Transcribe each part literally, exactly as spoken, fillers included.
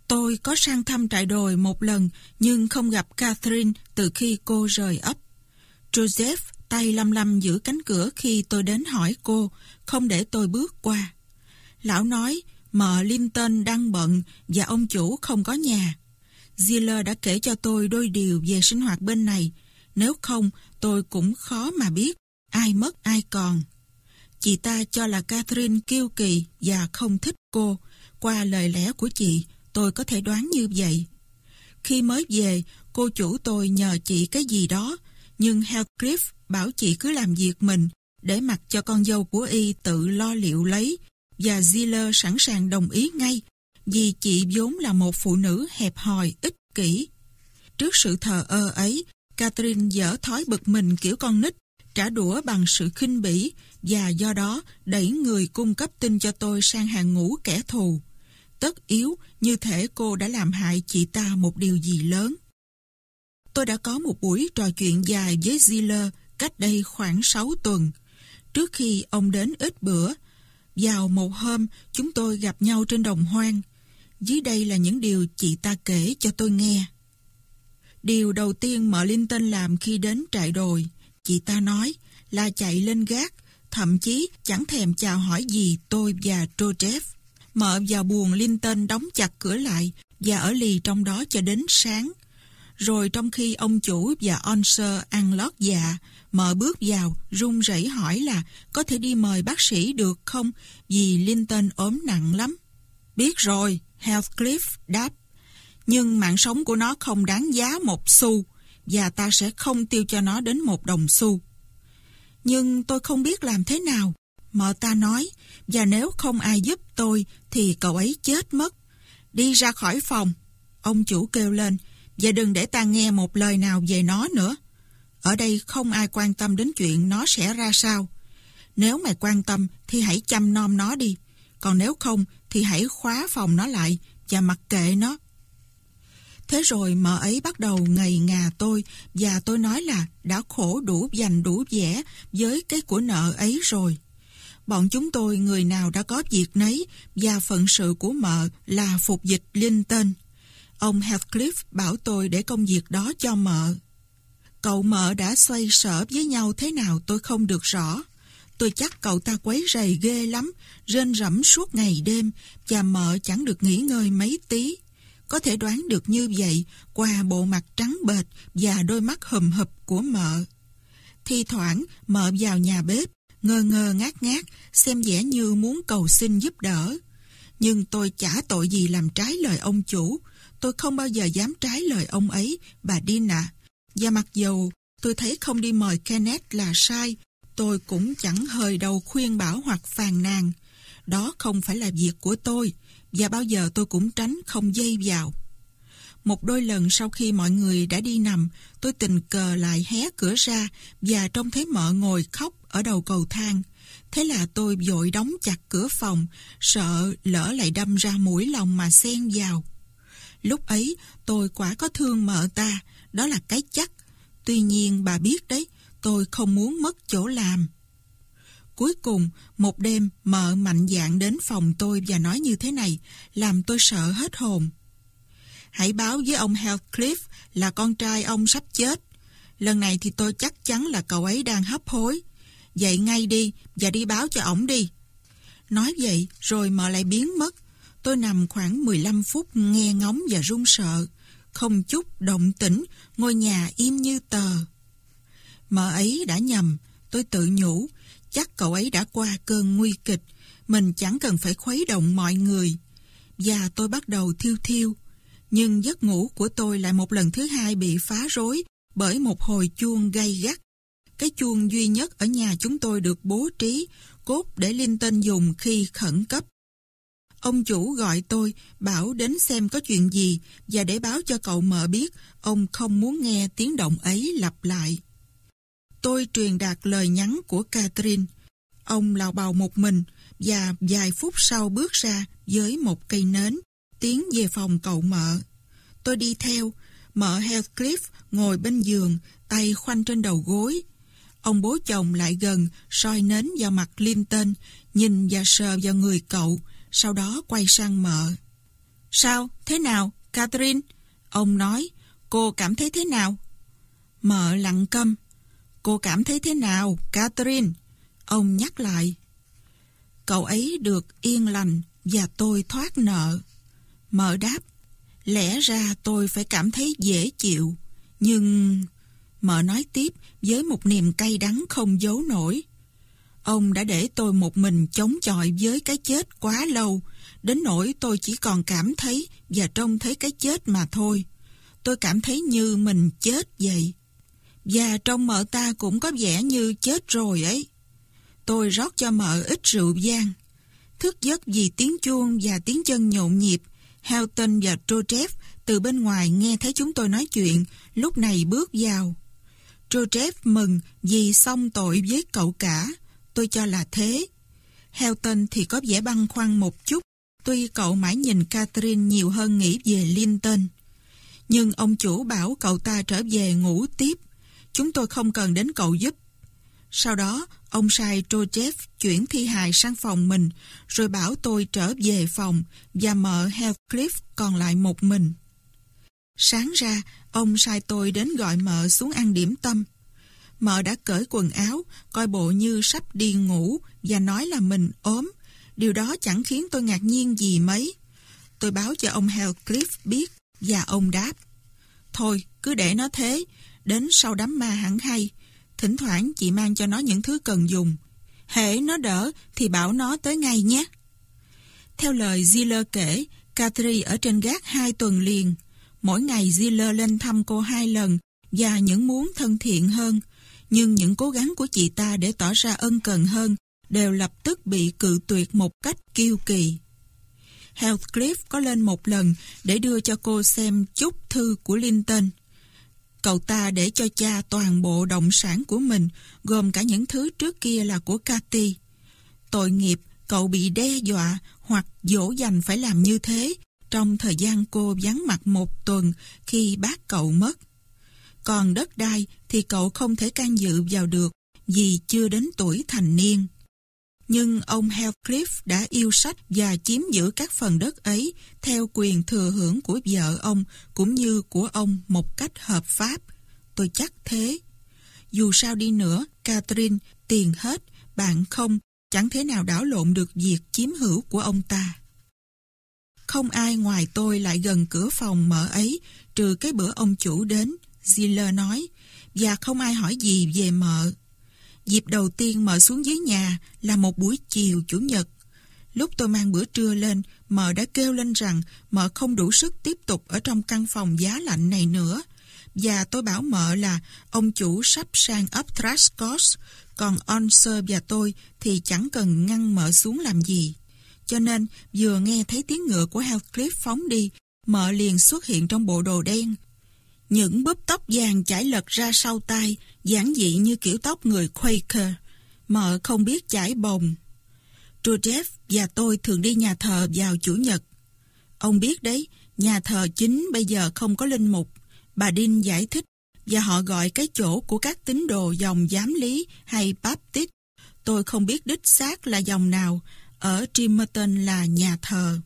Tôi có sang thăm trại đồi một lần, nhưng không gặp Catherine từ khi cô rời ấp. Joseph tay lăm lăm giữ cánh cửa khi tôi đến hỏi cô, không để tôi bước qua. Lão nói, mợ Linton đang bận và ông chủ không có nhà. Ziller đã kể cho tôi đôi điều về sinh hoạt bên này, nếu không tôi cũng khó mà biết ai mất ai còn. Chị ta cho là Catherine kiêu kỳ và không thích cô. Qua lời lẽ của chị, tôi có thể đoán như vậy. Khi mới về, cô chủ tôi nhờ chị cái gì đó, nhưng Heathcliff bảo chị cứ làm việc mình, để mặc cho con dâu của y tự lo liệu lấy, và Ziller sẵn sàng đồng ý ngay, vì chị vốn là một phụ nữ hẹp hòi, ích kỷ. Trước sự thờ ơ ấy, Catherine dở thói bực mình kiểu con nít, trả đũa bằng sự khinh bỉ, và do đó đẩy người cung cấp tin cho tôi sang hàng ngũ kẻ thù. Tất yếu như thể cô đã làm hại chị ta một điều gì lớn. Tôi đã có một buổi trò chuyện dài với Ziller cách đây khoảng sáu tuần. Trước khi ông đến ít bữa, vào một hôm chúng tôi gặp nhau trên đồng hoang. Dưới đây là những điều chị ta kể cho tôi nghe. Điều đầu tiên mợ Linton làm khi đến trại đồi, chị ta nói, là chạy lên gác, thậm chí chẳng thèm chào hỏi gì tôi và Joseph. Mợ vào buồng Linton đóng chặt cửa lại và ở lì trong đó cho đến sáng. Rồi trong khi ông chủ và Onser ăn lót dạ, mợ bước vào, run rẩy hỏi là có thể đi mời bác sĩ được không, vì Linton ốm nặng lắm. Biết rồi, Heathcliff đáp, nhưng mạng sống của nó không đáng giá một xu, và ta sẽ không tiêu cho nó đến một đồng xu. Nhưng tôi không biết làm thế nào, mợ ta nói, và nếu không ai giúp tôi thì cậu ấy chết mất. Đi ra khỏi phòng, ông chủ kêu lên, và đừng để ta nghe một lời nào về nó nữa. Ở đây không ai quan tâm đến chuyện nó sẽ ra sao. Nếu mày quan tâm thì hãy chăm nom nó đi, còn nếu không thì hãy khóa phòng nó lại và mặc kệ nó. Thế rồi mợ ấy bắt đầu ngầy ngà tôi, và tôi nói là đã khổ đủ dành đủ vẻ với cái của nợ ấy rồi. Bọn chúng tôi người nào đã có việc nấy, và phận sự của mợ là phục dịch Linton. Ông Heathcliff bảo tôi để công việc đó cho mợ. Cậu mợ đã xoay sở với nhau thế nào tôi không được rõ. Tôi chắc cậu ta quấy rầy ghê lắm, rên rẫm suốt ngày đêm, và mợ chẳng được nghỉ ngơi mấy tí. Có thể đoán được như vậy qua bộ mặt trắng bệch và đôi mắt hùm hụp của mợ. Thi thoảng mợ vào nhà bếp, ngơ ngơ ngác ngác, xem vẻ như muốn cầu xin giúp đỡ. Nhưng tôi chả tội gì làm trái lời ông chủ. Tôi không bao giờ dám trái lời ông ấy, bà Dina. Và mặc dù tôi thấy không đi mời Kenneth là sai, tôi cũng chẳng hơi đâu khuyên bảo hoặc phàn nàn. Đó không phải là việc của tôi, và bao giờ tôi cũng tránh không dây vào. Một đôi lần sau khi mọi người đã đi nằm, tôi tình cờ lại hé cửa ra và trông thấy mợ ngồi khóc ở đầu cầu thang. Thế là tôi vội đóng chặt cửa phòng, sợ lỡ lại đâm ra mũi lòng mà xen vào. Lúc ấy tôi quả có thương mợ ta, đó là cái chắc. Tuy nhiên bà biết đấy, tôi không muốn mất chỗ làm. Cuối cùng, một đêm mợ mạnh dạn đến phòng tôi và nói như thế này, làm tôi sợ hết hồn. Hãy báo với ông Heathcliff là con trai ông sắp chết. Lần này thì tôi chắc chắn là cậu ấy đang hấp hối. Dậy ngay đi và đi báo cho ổng đi. Nói vậy rồi mợ lại biến mất. Tôi nằm khoảng mười lăm phút nghe ngóng và run sợ. Không chút động tĩnh, ngôi nhà im như tờ. Mợ ấy đã nhầm, tôi tự nhủ. Chắc cậu ấy đã qua cơn nguy kịch. Mình chẳng cần phải khuấy động mọi người. Và tôi bắt đầu thiêu thiêu. Nhưng giấc ngủ của tôi lại một lần thứ hai bị phá rối bởi một hồi chuông gay gắt. Cái chuông duy nhất ở nhà chúng tôi được bố trí, cốt để Linton dùng khi khẩn cấp. Ông chủ gọi tôi, bảo đến xem có chuyện gì và để báo cho cậu mợ biết ông không muốn nghe tiếng động ấy lặp lại. Tôi truyền đạt lời nhắn của Catherine. Ông lào bào một mình và vài phút sau bước ra với một cây nến, tiến về phòng cậu mợ. Tôi đi theo, mợ Heathcliff ngồi bên giường, tay khoanh trên đầu gối. Ông bố chồng lại gần, soi nến vào mặt Linton, nhìn và sờ vào người cậu, sau đó quay sang mợ. Sao? Thế nào, Catherine? Ông nói. Cô cảm thấy thế nào? Mợ lặng câm. Cô cảm thấy thế nào, Catherine? Ông nhắc lại. Cậu ấy được yên lành và tôi thoát nợ. Mợ đáp. Lẽ ra tôi phải cảm thấy dễ chịu. Nhưng... Mợ nói tiếp với một niềm cay đắng không giấu nổi. Ông đã để tôi một mình chống chọi với cái chết quá lâu, đến nỗi tôi chỉ còn cảm thấy và trông thấy cái chết mà thôi. Tôi cảm thấy như mình chết vậy. Và trong mợ ta cũng có vẻ như chết rồi ấy. Tôi rót cho mợ ít rượu vang. Thức giấc vì tiếng chuông và tiếng chân nhộn nhịp, Helton và Joseph từ bên ngoài nghe thấy chúng tôi nói chuyện, lúc này bước vào. Joseph mừng vì xong tội với cậu cả. Tôi cho là thế. Helton thì có vẻ băn khoăn một chút, tuy cậu mãi nhìn Catherine nhiều hơn nghĩ về Linton. Nhưng ông chủ bảo cậu ta trở về ngủ tiếp. Chúng tôi không cần đến cậu giúp. Sau đó, ông sai Joseph chuyển thi hài sang phòng mình, rồi bảo tôi trở về phòng và mợ Heathcliff còn lại một mình. Sáng ra, ông sai tôi đến gọi mợ xuống ăn điểm tâm. Mợ đã cởi quần áo, coi bộ như sắp đi ngủ và nói là mình ốm. Điều đó chẳng khiến tôi ngạc nhiên gì mấy. Tôi báo cho ông Heathcliff biết và ông đáp. Thôi, cứ để nó thế, đến sau đám ma hẳn hay. Thỉnh thoảng chị mang cho nó những thứ cần dùng. Hễ nó đỡ thì bảo nó tới ngay nhé. Theo lời Ziller kể, Catherine ở trên gác hai tuần liền. Mỗi ngày Ziller lên thăm cô hai lần và những muốn thân thiện hơn. Nhưng những cố gắng của chị ta để tỏ ra ân cần hơn đều lập tức bị cự tuyệt một cách kiêu kỳ. Heathcliff có lên một lần để đưa cho cô xem chúc thư của Linton. Cậu ta để cho cha toàn bộ động sản của mình, gồm cả những thứ trước kia là của Cathy. Tội nghiệp, cậu bị đe dọa hoặc dỗ dành phải làm như thế trong thời gian cô vắng mặt một tuần khi bác cậu mất. Còn đất đai thì cậu không thể can dự vào được vì chưa đến tuổi thành niên. Nhưng ông Heathcliff đã yêu sách và chiếm giữ các phần đất ấy theo quyền thừa hưởng của vợ ông cũng như của ông một cách hợp pháp. Tôi chắc thế. Dù sao đi nữa, Catherine, tiền hết, bạn không, chẳng thể nào đảo lộn được việc chiếm hữu của ông ta. Không ai ngoài tôi lại gần cửa phòng mợ ấy, trừ cái bữa ông chủ đến, Ziller nói, và không ai hỏi gì về mợ. Dịp đầu tiên mợ xuống dưới nhà là một buổi chiều chủ nhật. Lúc tôi mang bữa trưa lên, mợ đã kêu lên rằng mợ không đủ sức tiếp tục ở trong căn phòng giá lạnh này nữa. Và tôi bảo mợ là ông chủ sắp sang ấp Trascos, còn Onser và tôi thì chẳng cần ngăn mợ xuống làm gì. Cho nên vừa nghe thấy tiếng ngựa của Heathcliff phóng đi, mợ liền xuất hiện trong bộ đồ đen. Những búp tóc vàng chải lật ra sau tai, giản dị như kiểu tóc người Quaker. Mợ không biết chải bồng. Joseph và tôi thường đi nhà thờ vào chủ nhật. Ông biết đấy, nhà thờ chính bây giờ không có linh mục. Bà Dean giải thích, và họ gọi cái chỗ của các tín đồ dòng giám lý hay Baptist. Tôi không biết đích xác là dòng nào, ở Trimerton là nhà thờ.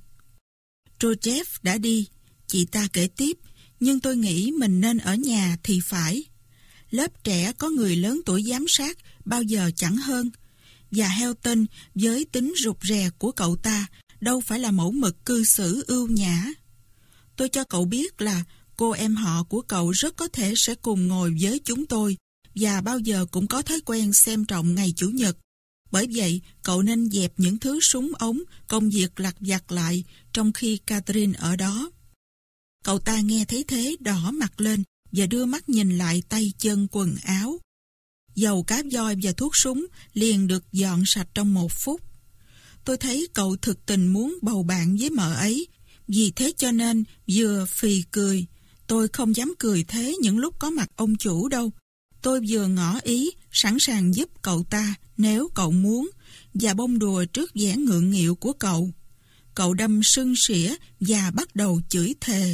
Joseph đã đi, chị ta kể tiếp, nhưng tôi nghĩ mình nên ở nhà thì phải. Lớp trẻ có người lớn tuổi giám sát bao giờ chẳng hơn. Và Helton với tính rụt rè của cậu ta đâu phải là mẫu mực cư xử ưu nhã. Tôi cho cậu biết là cô em họ của cậu rất có thể sẽ cùng ngồi với chúng tôi và bao giờ cũng có thói quen xem trọng ngày Chủ nhật. Bởi vậy, cậu nên dẹp những thứ súng ống, công việc lặt vặt lại trong khi Catherine ở đó. Cậu ta nghe thấy thế đỏ mặt lên và đưa mắt nhìn lại tay chân quần áo. Dầu cá voi và thuốc súng liền được dọn sạch trong một phút. Tôi thấy cậu thực tình muốn bầu bạn với mợ ấy, vì thế cho nên vừa phì cười. Tôi không dám cười thế những lúc có mặt ông chủ đâu. Tôi vừa ngỏ ý, sẵn sàng giúp cậu ta nếu cậu muốn, và bông đùa trước vẻ ngượng nghịu của cậu. Cậu đâm sưng sỉa và bắt đầu chửi thề.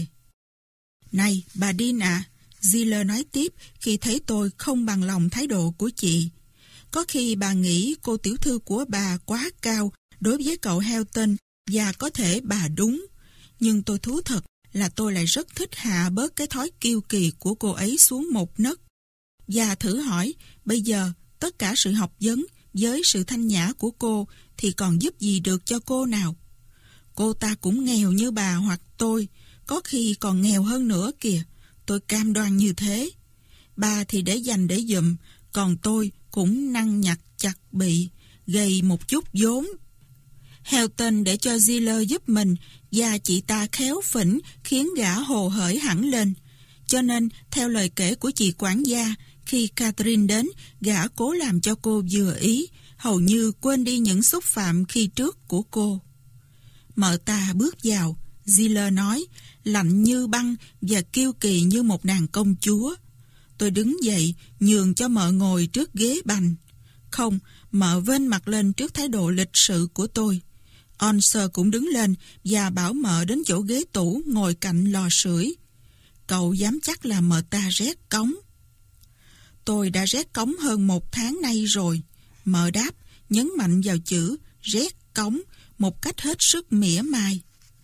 Này, bà Dean ạ, à, Ziller nói tiếp khi thấy tôi không bằng lòng thái độ của chị. Có khi bà nghĩ cô tiểu thư của bà quá cao đối với cậu Helton, và có thể bà đúng. Nhưng tôi thú thật là tôi lại rất thích hạ bớt cái thói kiêu kỳ của cô ấy xuống một nấc. Và thử hỏi, bây giờ tất cả sự học vấn với sự thanh nhã của cô thì còn giúp gì được cho cô nào? Cô ta cũng nghèo như bà hoặc tôi, có khi còn nghèo hơn nữa kìa, tôi cam đoan như thế. Bà thì để dành để dụm, còn tôi cũng năng nhặt chặt bị, gầy một chút vốn. Helton để cho Ziller giúp mình, và chị ta khéo phỉnh khiến gã hồ hởi hẳn lên. Cho nên, theo lời kể của chị quản gia, khi Catherine đến, gã cố làm cho cô vừa ý, hầu như quên đi những xúc phạm khi trước của cô. Mợ ta bước vào, Ziller nói, lạnh như băng và kiêu kỳ như một nàng công chúa. Tôi đứng dậy, nhường cho mợ ngồi trước ghế bành. Không, mợ vênh mặt lên trước thái độ lịch sự của tôi. Onser cũng đứng lên và bảo mợ đến chỗ ghế tủ ngồi cạnh lò sưởi. Cậu dám chắc là mợ ta rét cống. Tôi đã rét cống hơn một tháng nay rồi. Mợ đáp, nhấn mạnh vào chữ rét cống một cách hết sức mỉa mai.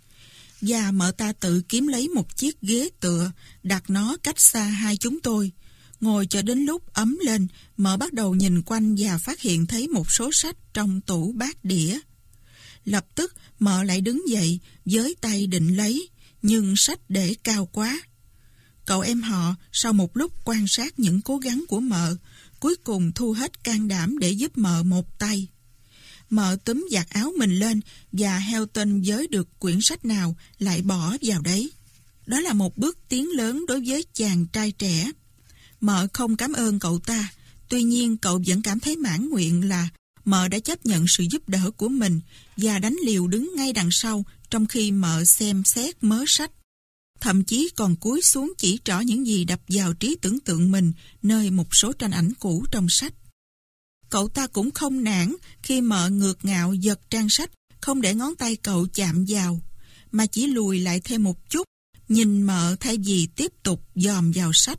Và mợ ta tự kiếm lấy một chiếc ghế tựa, đặt nó cách xa hai chúng tôi. Ngồi cho đến lúc ấm lên, mợ bắt đầu nhìn quanh và phát hiện thấy một số sách trong tủ bát đĩa. Lập tức mợ lại đứng dậy, với tay định lấy, nhưng sách để cao quá. Cậu em họ, sau một lúc quan sát những cố gắng của mợ, cuối cùng thu hết can đảm để giúp mợ một tay. Mợ túm vạt áo mình lên và Helton giới được quyển sách nào lại bỏ vào đấy. Đó là một bước tiến lớn đối với chàng trai trẻ. Mợ không cảm ơn cậu ta, tuy nhiên cậu vẫn cảm thấy mãn nguyện là mợ đã chấp nhận sự giúp đỡ của mình và đánh liều đứng ngay đằng sau trong khi mợ xem xét mớ sách. Thậm chí còn cúi xuống chỉ trỏ những gì đập vào trí tưởng tượng mình nơi một số tranh ảnh cũ trong sách. Cậu ta cũng không nản khi mợ ngược ngạo giật trang sách, không để ngón tay cậu chạm vào, mà chỉ lùi lại thêm một chút, nhìn mợ thay vì tiếp tục dòm vào sách.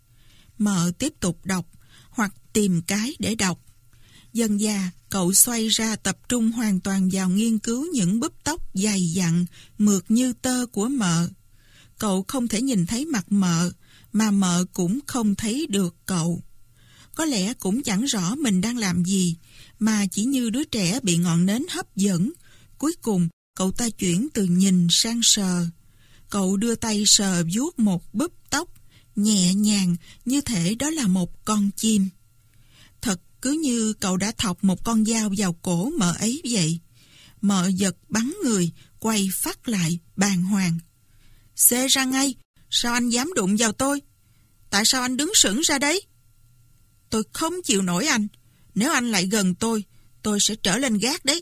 Mợ tiếp tục đọc, hoặc tìm cái để đọc. Dần dà, cậu xoay ra tập trung hoàn toàn vào nghiên cứu những búp tóc dày dặn, mượt như tơ của mợ. Cậu không thể nhìn thấy mặt mợ, mà mợ cũng không thấy được cậu. Có lẽ cũng chẳng rõ mình đang làm gì, mà chỉ như đứa trẻ bị ngọn nến hấp dẫn. Cuối cùng, cậu ta chuyển từ nhìn sang sờ. Cậu đưa tay sờ vuốt một búp tóc, nhẹ nhàng như thể đó là một con chim. Thật cứ như cậu đã thọc một con dao vào cổ mợ ấy vậy. Mợ giật bắn người, quay phát lại, bàng hoàng. Xê ra ngay, sao anh dám đụng vào tôi? Tại sao anh đứng sững ra đấy? Tôi không chịu nổi anh. Nếu anh lại gần tôi, tôi sẽ trở lên gác đấy.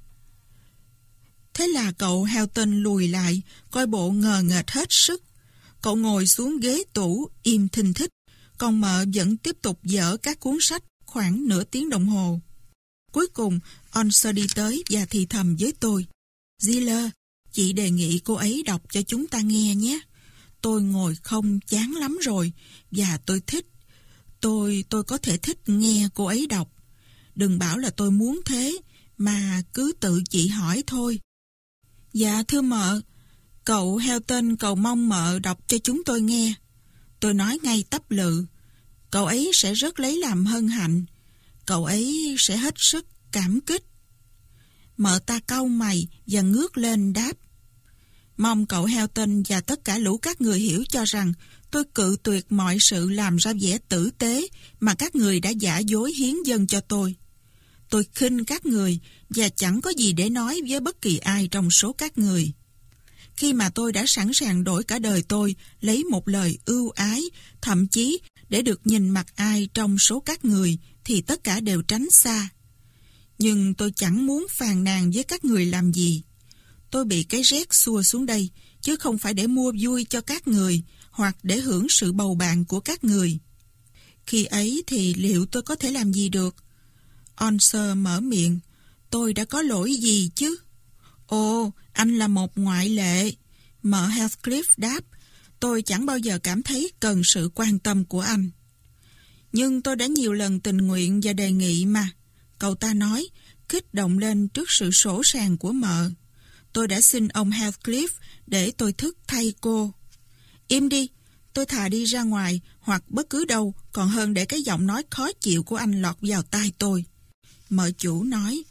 Thế là cậu Helton lùi lại, coi bộ ngờ nghệch hết sức. Cậu ngồi xuống ghế tủ, im thinh thích, còn mợ vẫn tiếp tục dở các cuốn sách khoảng nửa tiếng đồng hồ. Cuối cùng, Onser đi tới và thì thầm với tôi. Ziller, chị đề nghị cô ấy đọc cho chúng ta nghe nhé. Tôi ngồi không chán lắm rồi, và tôi thích. Tôi, tôi có thể thích nghe cô ấy đọc. Đừng bảo là tôi muốn thế, mà cứ tự chị hỏi thôi. Dạ thưa mợ, cậu Helton cầu mong mợ đọc cho chúng tôi nghe. Tôi nói ngay tấp lự. Cậu ấy sẽ rất lấy làm hân hạnh. Cậu ấy sẽ hết sức cảm kích. Mợ ta cau mày và ngước lên đáp. Mong cậu Helton và tất cả lũ các người hiểu cho rằng tôi cự tuyệt mọi sự làm ra vẻ tử tế mà các người đã giả dối hiến dâng cho tôi. Tôi khinh các người và chẳng có gì để nói với bất kỳ ai trong số các người. Khi mà tôi đã sẵn sàng đổi cả đời tôi lấy một lời ưu ái, thậm chí để được nhìn mặt ai trong số các người, thì tất cả đều tránh xa. Nhưng tôi chẳng muốn phàn nàn với các người làm gì. Tôi bị cái rét xua xuống đây, chứ không phải để mua vui cho các người, hoặc để hưởng sự bầu bạn của các người. Khi ấy thì liệu tôi có thể làm gì được? Onser mở miệng. Tôi đã có lỗi gì chứ? Ồ, anh là một ngoại lệ. Mợ Heathcliff đáp. Tôi chẳng bao giờ cảm thấy cần sự quan tâm của anh. Nhưng tôi đã nhiều lần tình nguyện và đề nghị mà. Cậu ta nói, kích động lên trước sự sỗ sàng của mợ. Tôi đã xin ông Heathcliff để tôi thức thay cô. Im đi, tôi thà đi ra ngoài hoặc bất cứ đâu còn hơn để cái giọng nói khó chịu của anh lọt vào tai tôi. Mợ chủ nói.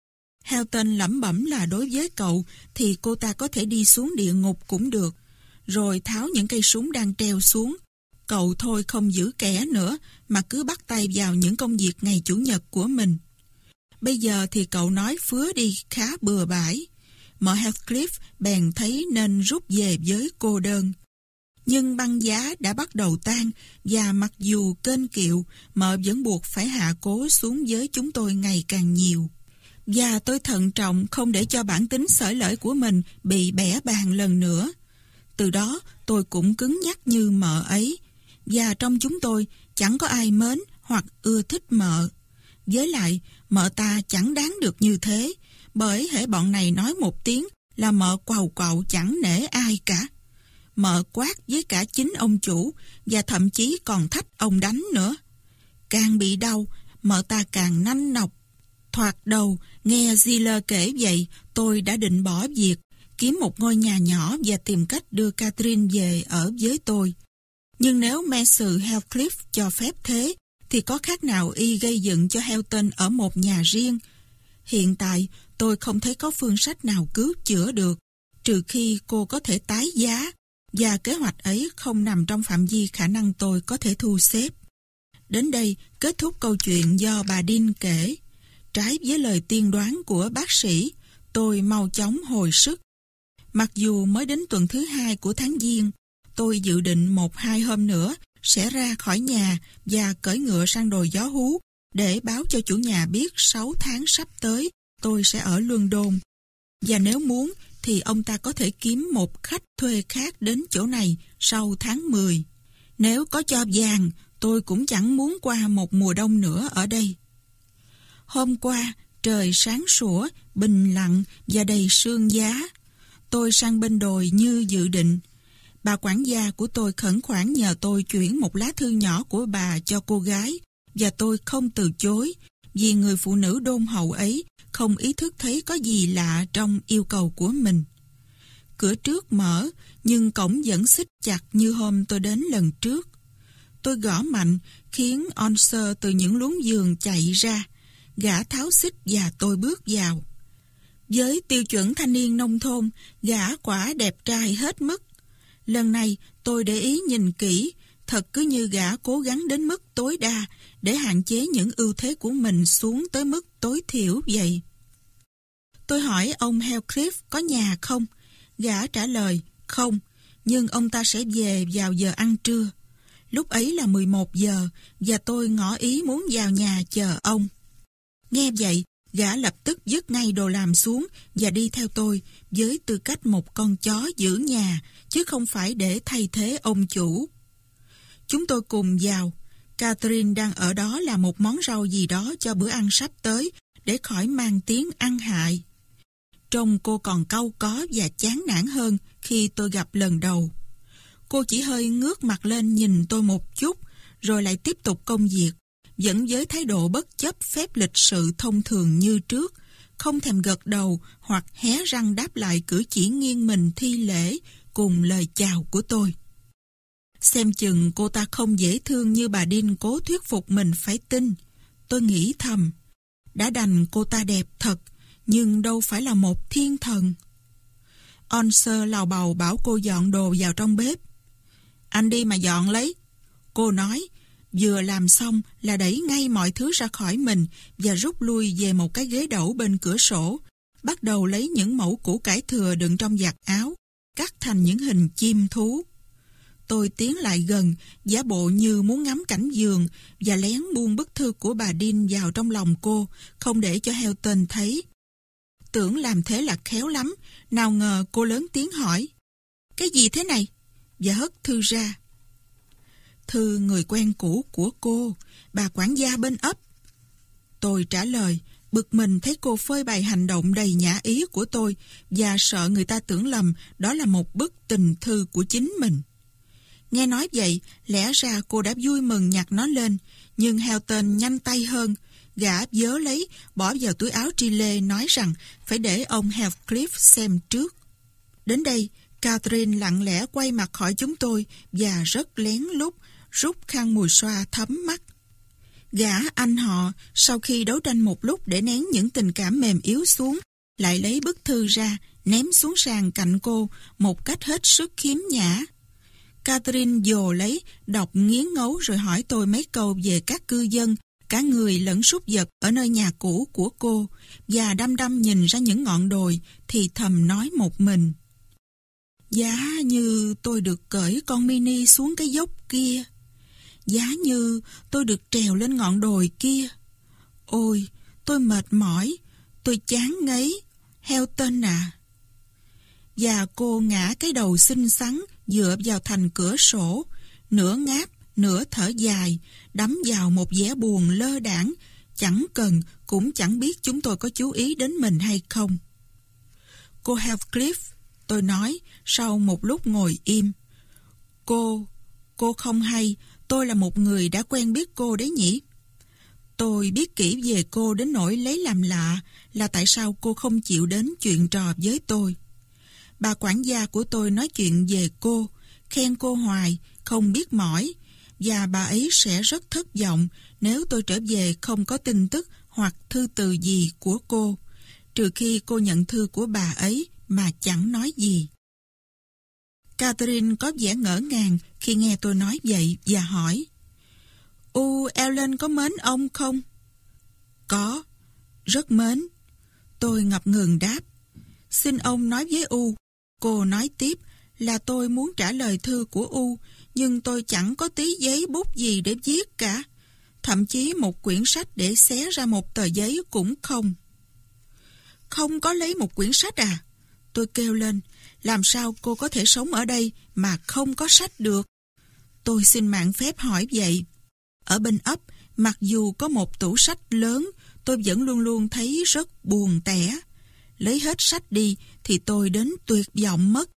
Hailton lẩm bẩm là đối với cậu thì cô ta có thể đi xuống địa ngục cũng được, rồi tháo những cây súng đang treo xuống. Cậu thôi không giữ kẻ nữa mà cứ bắt tay vào những công việc ngày Chủ nhật của mình. Bây giờ thì cậu nói phứa đi khá bừa bãi. Mợ Heathcliff bèn thấy nên rút về với cô đơn. Nhưng băng giá đã bắt đầu tan và mặc dù kênh kiệu, mợ vẫn buộc phải hạ cố xuống với chúng tôi ngày càng nhiều. Và tôi thận trọng không để cho bản tính xởi lởi của mình bị bẽ bàng lần nữa. Từ đó tôi cũng cứng nhắc như mợ ấy. Và trong chúng tôi chẳng có ai mến hoặc ưa thích mợ. Với lại mợ ta chẳng đáng được như thế, bởi hễ bọn này nói một tiếng là mợ quàu quạo chẳng nể ai cả. Mợ quát với cả chính ông chủ và thậm chí còn thách ông đánh nữa. Càng bị đau, mợ ta càng nanh nọc. Thoạt đầu, nghe Ziller kể vậy, tôi đã định bỏ việc, kiếm một ngôi nhà nhỏ và tìm cách đưa Catherine về ở với tôi. Nhưng nếu Master Heathcliff cho phép thế, thì có khác nào y gây dựng cho Hailton ở một nhà riêng. Hiện tại, tôi không thấy có phương sách nào cứu chữa được, trừ khi cô có thể tái giá, và kế hoạch ấy không nằm trong phạm vi khả năng tôi có thể thu xếp. Đến đây, kết thúc câu chuyện do bà Dean kể. Trái với lời tiên đoán của bác sĩ, tôi mau chóng hồi sức. Mặc dù mới đến tuần thứ hai của tháng Giêng, tôi dự định một hai hôm nữa sẽ ra khỏi nhà và cởi ngựa sang đồi gió hú để báo cho chủ nhà biết sáu tháng sắp tới tôi sẽ ở London. Và nếu muốn thì ông ta có thể kiếm một khách thuê khác đến chỗ này sau tháng mười. Nếu có cho vàng, tôi cũng chẳng muốn qua một mùa đông nữa ở đây. Hôm qua, trời sáng sủa, bình lặng và đầy sương giá. Tôi sang bên đồi như dự định. Bà quản gia của tôi khẩn khoản nhờ tôi chuyển một lá thư nhỏ của bà cho cô gái, và tôi không từ chối, vì người phụ nữ đôn hậu ấy không ý thức thấy có gì lạ trong yêu cầu của mình. Cửa trước mở, nhưng cổng vẫn xích chặt như hôm tôi đến lần trước. Tôi gõ mạnh, khiến Onser từ những luống giường chạy ra. Gã tháo xích và tôi bước vào. Với tiêu chuẩn thanh niên nông thôn, gã quả đẹp trai hết mức. Lần này tôi để ý nhìn kỹ, thật cứ như gã cố gắng đến mức tối đa để hạn chế những ưu thế của mình xuống tới mức tối thiểu vậy. Tôi hỏi ông Heathcliff có nhà không? Gã trả lời không, nhưng ông ta sẽ về vào giờ ăn trưa. Lúc ấy là mười một giờ và tôi ngỏ ý muốn vào nhà chờ ông. Nghe vậy, gã lập tức dứt ngay đồ làm xuống và đi theo tôi với tư cách một con chó giữ nhà, chứ không phải để thay thế ông chủ. Chúng tôi cùng vào. Catherine đang ở đó làm một món rau gì đó cho bữa ăn sắp tới để khỏi mang tiếng ăn hại. Trông cô còn cau có và chán nản hơn khi tôi gặp lần đầu. Cô chỉ hơi ngước mặt lên nhìn tôi một chút, rồi lại tiếp tục công việc, vẫn với thái độ bất chấp phép lịch sự thông thường như trước, không thèm gật đầu hoặc hé răng đáp lại cử chỉ nghiêng mình thi lễ cùng lời chào của tôi. Xem chừng cô ta không dễ thương như bà Dean cố thuyết phục mình phải tin. Tôi nghĩ thầm, đã đành cô ta đẹp thật, nhưng đâu phải là một thiên thần. Onser lào bầu bảo cô dọn đồ vào trong bếp. Anh đi mà dọn lấy. Cô nói, vừa làm xong là đẩy ngay mọi thứ ra khỏi mình và rút lui về một cái ghế đẩu bên cửa sổ, bắt đầu lấy những mẩu củ cải thừa đựng trong giặt áo, cắt thành những hình chim thú. Tôi tiến lại gần, giả bộ như muốn ngắm cảnh vườn và lén buông bức thư của bà Dean vào trong lòng cô, không để cho Hailton thấy. Tưởng làm thế là khéo lắm, nào ngờ cô lớn tiếng hỏi, cái gì thế này? Và hất thư ra. Thư người quen cũ của cô, bà quản gia bên ấp. Tôi trả lời, bực mình thấy cô phơi bày hành động đầy nhã ý của tôi và sợ người ta tưởng lầm đó là một bức tình thư của chính mình. Nghe nói vậy, lẽ ra cô đã vui mừng nhặt nó lên, nhưng Hailton nhanh tay hơn, gã vớ lấy, bỏ vào túi áo tri lê, nói rằng phải để ông Heathcliff xem trước. Đến đây, Catherine lặng lẽ quay mặt khỏi chúng tôi và rất lén lút rút khăn mùi xoa thấm mắt. Gã anh họ, sau khi đấu tranh một lúc để nén những tình cảm mềm yếu xuống, lại lấy bức thư ra, ném xuống sàn cạnh cô một cách hết sức khiếm nhã. Catherine dồ lấy, đọc nghiến ngấu rồi hỏi tôi mấy câu về các cư dân, cả người lẫn súc vật ở nơi nhà cũ của cô, và đăm đăm nhìn ra những ngọn đồi thì thầm nói một mình. Giá như tôi được cởi con Mini xuống cái dốc kia. Giá như tôi được trèo lên ngọn đồi kia. Ôi, tôi mệt mỏi, tôi chán ngấy, Helton à. Và cô ngã cái đầu xinh xắn dựa vào thành cửa sổ, nửa ngáp, nửa thở dài, đắm vào một vẻ buồn lơ đãng, chẳng cần cũng chẳng biết chúng tôi có chú ý đến mình hay không. Cô Heathcliff, tôi nói sau một lúc ngồi im. Cô, cô không hay, tôi là một người đã quen biết cô đấy nhỉ? Tôi biết kỹ về cô đến nỗi lấy làm lạ là tại sao cô không chịu đến chuyện trò với tôi. Bà quản gia của tôi nói chuyện về cô, khen cô hoài, không biết mỏi, và bà ấy sẽ rất thất vọng nếu tôi trở về không có tin tức hoặc thư từ gì của cô, trừ khi cô nhận thư của bà ấy mà chẳng nói gì. Catherine có vẻ ngỡ ngàng khi nghe tôi nói vậy và hỏi: U, Ellen có mến ông không? Có, rất mến. Tôi ngập ngừng đáp. Xin ông nói với U. Cô nói tiếp là tôi muốn trả lời thư của U, nhưng tôi chẳng có tí giấy bút gì để viết cả. Thậm chí một quyển sách để xé ra một tờ giấy cũng không. Không có lấy một quyển sách à? Tôi kêu lên. Làm sao cô có thể sống ở đây mà không có sách được? Tôi xin mạng phép hỏi vậy. Ở bên ấp, mặc dù có một tủ sách lớn, tôi vẫn luôn luôn thấy rất buồn tẻ. Lấy hết sách đi thì tôi đến tuyệt vọng mất.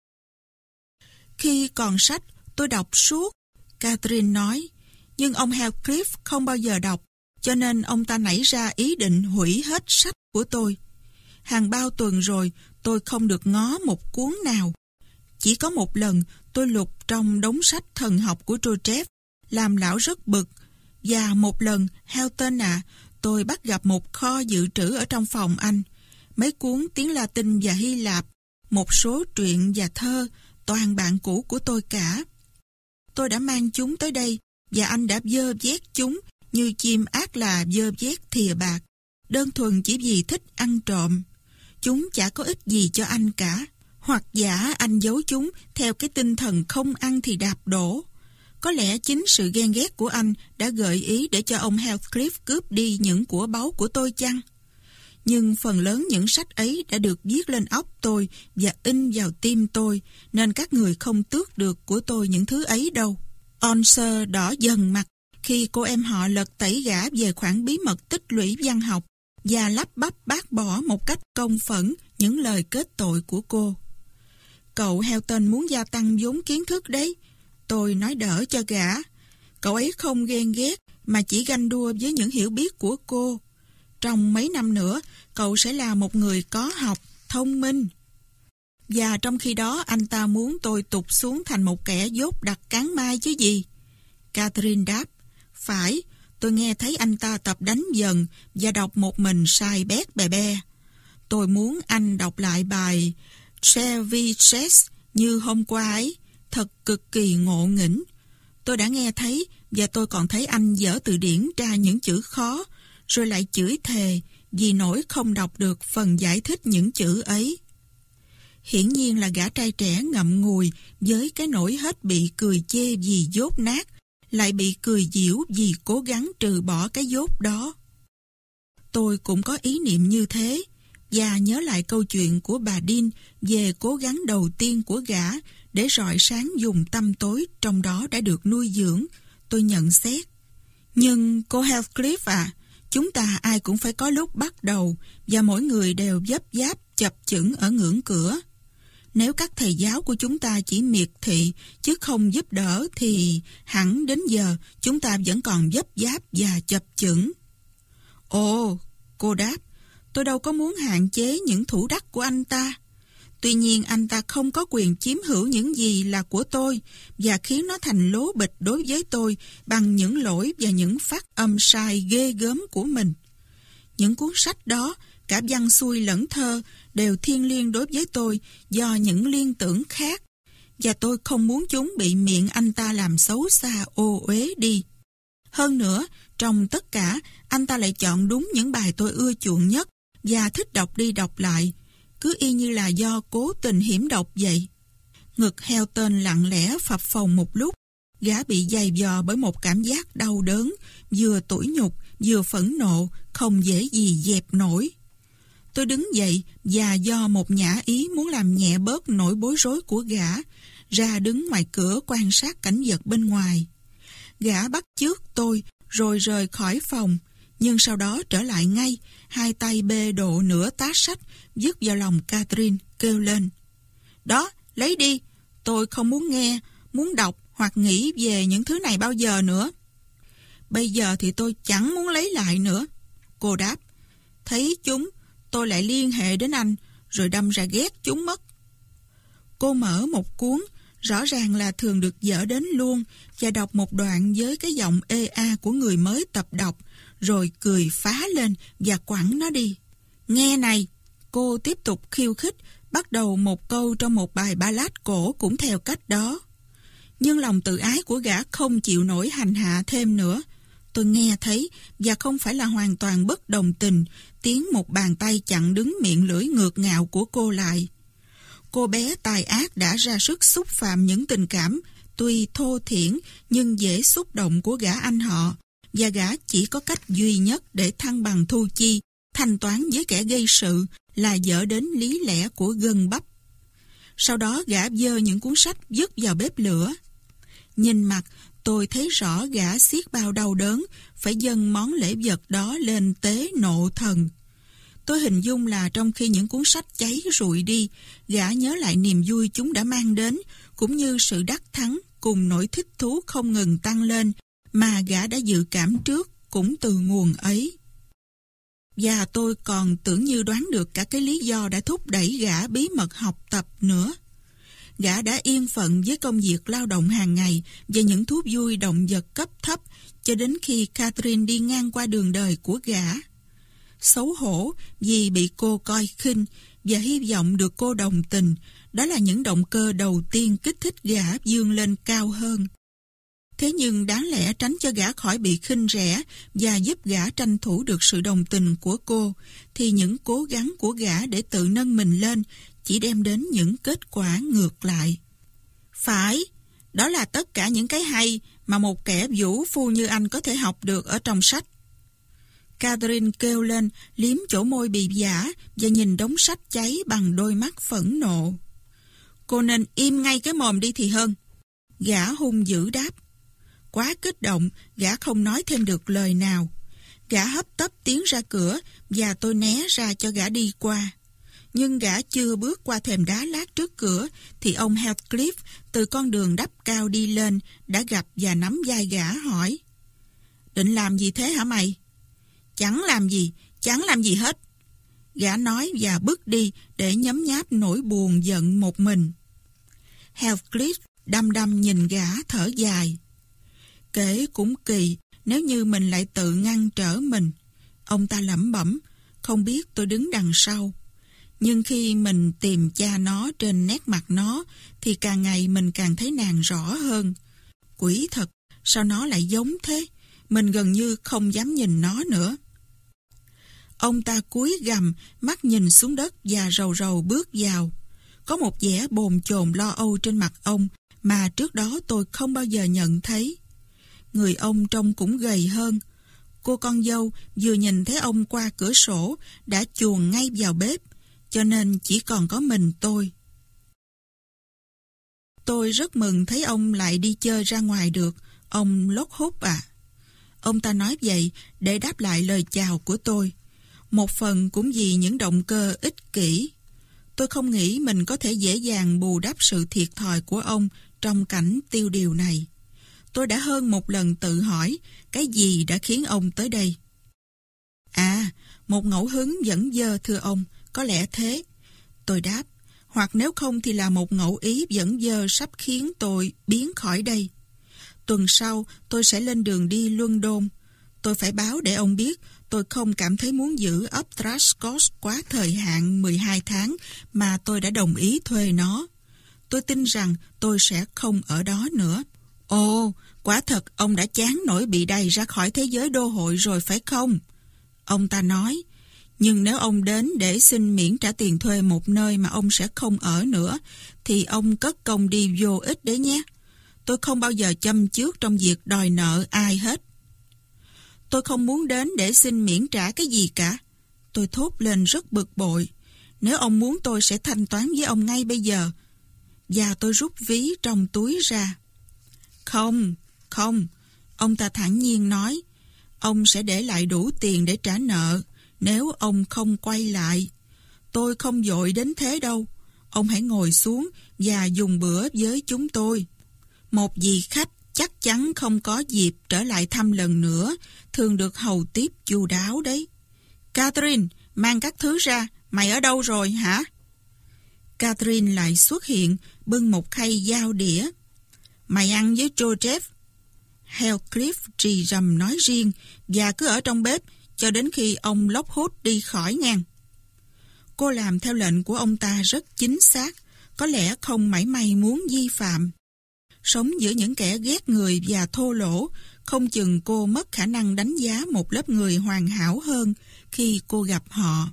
Khi còn sách, tôi đọc suốt, Catherine nói. Nhưng ông Heathcliff không bao giờ đọc, cho nên ông ta nảy ra ý định hủy hết sách của tôi. Hàng bao tuần rồi, tôi không được ngó một cuốn nào. Chỉ có một lần, tôi lục trong đống sách thần học của Joseph, làm lão rất bực. Và một lần, Helton à, tôi bắt gặp một kho dự trữ ở trong phòng anh. Mấy cuốn tiếng Latin và Hy Lạp, một số truyện và thơ, toàn bạn cũ của tôi cả. Tôi đã mang chúng tới đây, và anh đã vơ vét chúng như chim ác là vơ vét thìa bạc, đơn thuần chỉ vì thích ăn trộm. Chúng chả có ích gì cho anh cả, hoặc giả anh giấu chúng theo cái tinh thần không ăn thì đạp đổ. Có lẽ chính sự ghen ghét của anh đã gợi ý để cho ông Heathcliff cướp đi những của báu của tôi chăng? Nhưng phần lớn những sách ấy đã được viết lên óc tôi và in vào tim tôi, nên các người không tước được của tôi những thứ ấy đâu. Onser đỏ dần mặt khi cô em họ lật tẩy gã về khoản bí mật tích lũy văn học và lắp bắp bác bỏ một cách công phẫn những lời kết tội của cô. Cậu Helton muốn gia tăng vốn kiến thức đấy. Tôi nói đỡ cho gã. Cậu ấy không ghen ghét mà chỉ ganh đua với những hiểu biết của cô. Trong mấy năm nữa, cậu sẽ là một người có học, thông minh. Và trong khi đó anh ta muốn tôi tụt xuống thành một kẻ dốt đặt cán mai chứ gì? Catherine đáp, phải, tôi nghe thấy anh ta tập đánh dần và đọc một mình sai bét bè be. Tôi muốn anh đọc lại bài Ceviches như hôm qua ấy, thật cực kỳ ngộ nghĩnh. Tôi đã nghe thấy và tôi còn thấy anh dở từ điển ra những chữ khó, rồi lại chửi thề vì nỗi không đọc được phần giải thích những chữ ấy. Hiển nhiên là gã trai trẻ ngậm ngùi với cái nỗi hết bị cười chê vì dốt nát, lại bị cười giễu vì cố gắng trừ bỏ cái dốt đó. Tôi cũng có ý niệm như thế, và nhớ lại câu chuyện của bà Dean về cố gắng đầu tiên của gã để rọi sáng vùng tăm tối trong đó đã được nuôi dưỡng. Tôi nhận xét. Nhưng cô Heathcliff à, chúng ta ai cũng phải có lúc bắt đầu, và mỗi người đều vấp giáp chập chững ở ngưỡng cửa. Nếu các thầy giáo của chúng ta chỉ miệt thị chứ không giúp đỡ thì hẳn đến giờ chúng ta vẫn còn vấp giáp và chập chững. Ồ, cô đáp, tôi đâu có muốn hạn chế những thủ đắc của anh ta. Tuy nhiên anh ta không có quyền chiếm hữu những gì là của tôi và khiến nó thành lố bịch đối với tôi bằng những lỗi và những phát âm sai ghê gớm của mình. Những cuốn sách đó, cả văn xuôi lẫn thơ, đều thiêng liêng đối với tôi do những liên tưởng khác, và tôi không muốn chúng bị miệng anh ta làm xấu xa ô uế đi. Hơn nữa, trong tất cả, anh ta lại chọn đúng những bài tôi ưa chuộng nhất và thích đọc đi đọc lại, cứ y như là do cố tình hiểm độc vậy. Ngực Helton lặng lẽ phập phồng một lúc, gã bị dày vò bởi một cảm giác đau đớn, vừa tủi nhục, vừa phẫn nộ, không dễ gì dẹp nổi. Tôi đứng dậy và do một nhã ý muốn làm nhẹ bớt nỗi bối rối của gã, ra đứng ngoài cửa quan sát cảnh vật bên ngoài. Gã bắt chước tôi rồi rời khỏi phòng, nhưng sau đó trở lại ngay, hai tay bê độ nửa tá sách, dứt vào lòng Catherine, kêu lên. Đó, lấy đi, tôi không muốn nghe, muốn đọc hoặc nghĩ về những thứ này bao giờ nữa. Bây giờ thì tôi chẳng muốn lấy lại nữa. Cô đáp, thấy chúng, tôi lại liên hệ đến anh, rồi đâm ra ghét chúng mất. Cô mở một cuốn, rõ ràng là thường được dở đến luôn, và đọc một đoạn với cái giọng ê a của người mới tập đọc, rồi cười phá lên và quẳng nó đi. Nghe này, cô tiếp tục khiêu khích, bắt đầu một câu trong một bài ballad cổ cũng theo cách đó. Nhưng lòng tự ái của gã không chịu nổi hành hạ thêm nữa. Tôi nghe thấy, và không phải là hoàn toàn bất đồng tình, tiếng một bàn tay chặn đứng miệng lưỡi ngược ngạo của cô lại. Cô bé tài ác đã ra sức xúc phạm những tình cảm, tuy thô thiển nhưng dễ xúc động của gã anh họ, và gã chỉ có cách duy nhất để thăng bằng thu chi, thanh toán với kẻ gây sự là dở đến lý lẽ của gân bắp. Sau đó gã giơ những cuốn sách vứt vào bếp lửa. Nhìn mặt, tôi thấy rõ gã xiết bao đau đớn, phải dâng món lễ vật đó lên tế nộ thần. Tôi hình dung là trong khi những cuốn sách cháy rụi đi, gã nhớ lại niềm vui chúng đã mang đến, cũng như sự đắc thắng cùng nỗi thích thú không ngừng tăng lên mà gã đã dự cảm trước cũng từ nguồn ấy. Và tôi còn tưởng như đoán được cả cái lý do đã thúc đẩy gã bí mật học tập nữa. Gã đã yên phận với công việc lao động hàng ngày và những thú vui động vật cấp thấp cho đến khi Catherine đi ngang qua đường đời của gã. Xấu hổ vì bị cô coi khinh và hy vọng được cô đồng tình, đó là những động cơ đầu tiên kích thích gã vươn lên cao hơn. Thế nhưng đáng lẽ tránh cho gã khỏi bị khinh rẻ và giúp gã tranh thủ được sự đồng tình của cô, thì những cố gắng của gã để tự nâng mình lên chỉ đem đến những kết quả ngược lại. Phải, đó là tất cả những cái hay mà một kẻ vũ phu như anh có thể học được ở trong sách. Catherine kêu lên, liếm chỗ môi bị vả và nhìn đống sách cháy bằng đôi mắt phẫn nộ. Cô nên im ngay cái mồm đi thì hơn. Gã hung dữ đáp. Quá kích động, gã không nói thêm được lời nào. Gã hấp tấp tiến ra cửa và tôi né ra cho gã đi qua. Nhưng gã chưa bước qua thềm đá lát trước cửa thì ông Heathcliff từ con đường đắp cao đi lên đã gặp và nắm vai gã hỏi. Định làm gì thế hả mày? Chẳng làm gì, chẳng làm gì hết. Gã nói và bước đi để nhấm nháp nỗi buồn giận một mình. Heathcliff đăm đăm nhìn gã thở dài. Kể cũng kỳ nếu như mình lại tự ngăn trở mình. Ông ta lẩm bẩm, không biết tôi đứng đằng sau. Nhưng khi mình tìm cha nó trên nét mặt nó thì càng ngày mình càng thấy nàng rõ hơn. Quỷ thật, sao nó lại giống thế? Mình gần như không dám nhìn nó nữa. Ông ta cúi gằm, mắt nhìn xuống đất và rầu rầu bước vào. Có một vẻ bồn chồn lo âu trên mặt ông mà trước đó tôi không bao giờ nhận thấy. Người ông trông cũng gầy hơn. Cô con dâu vừa nhìn thấy ông qua cửa sổ đã chuồn ngay vào bếp, cho nên chỉ còn có mình tôi. Tôi rất mừng thấy ông lại đi chơi ra ngoài được, ông Lockwood à. Ông ta nói vậy để đáp lại lời chào của tôi. Một phần cũng vì những động cơ ích kỷ. Tôi không nghĩ mình có thể dễ dàng bù đắp sự thiệt thòi của ông trong cảnh tiêu điều này. Tôi đã hơn một lần tự hỏi cái gì đã khiến ông tới đây. À, một ngẫu hứng dẫn dơ thưa ông, có lẽ thế. Tôi đáp, hoặc nếu không thì là một ngẫu ý dẫn dơ sắp khiến tôi biến khỏi đây. Tuần sau, tôi sẽ lên đường đi London. Tôi phải báo để ông biết tôi không cảm thấy muốn giữ ấp Truscott quá thời hạn mười hai tháng mà tôi đã đồng ý thuê nó. Tôi tin rằng tôi sẽ không ở đó nữa. Ồ, quả thật ông đã chán nổi bị đày ra khỏi thế giới đô hội rồi phải không? Ông ta nói, nhưng nếu ông đến để xin miễn trả tiền thuê một nơi mà ông sẽ không ở nữa, thì ông cất công đi vô ích đấy nhé. Tôi không bao giờ châm chước trong việc đòi nợ ai hết. Tôi không muốn đến để xin miễn trả cái gì cả. Tôi thốt lên rất bực bội. Nếu ông muốn tôi sẽ thanh toán với ông ngay bây giờ. Và tôi rút ví trong túi ra. Không, không, ông ta thản nhiên nói. Ông sẽ để lại đủ tiền để trả nợ nếu ông không quay lại. Tôi không vội đến thế đâu. Ông hãy ngồi xuống và dùng bữa với chúng tôi. Một vị khách chắc chắn không có dịp trở lại thăm lần nữa, thường được hầu tiếp chu đáo đấy. Catherine, mang các thứ ra, mày ở đâu rồi hả? Catherine lại xuất hiện, bưng một khay dao đĩa. Mày ăn với Joseph. Heathcliff trì rầm nói riêng, và cứ ở trong bếp cho đến khi ông Lockwood đi khỏi ngang. Cô làm theo lệnh của ông ta rất chính xác, có lẽ không mảy may muốn vi phạm. Sống giữa những kẻ ghét người và thô lỗ, không chừng cô mất khả năng đánh giá một lớp người hoàn hảo hơn khi cô gặp họ.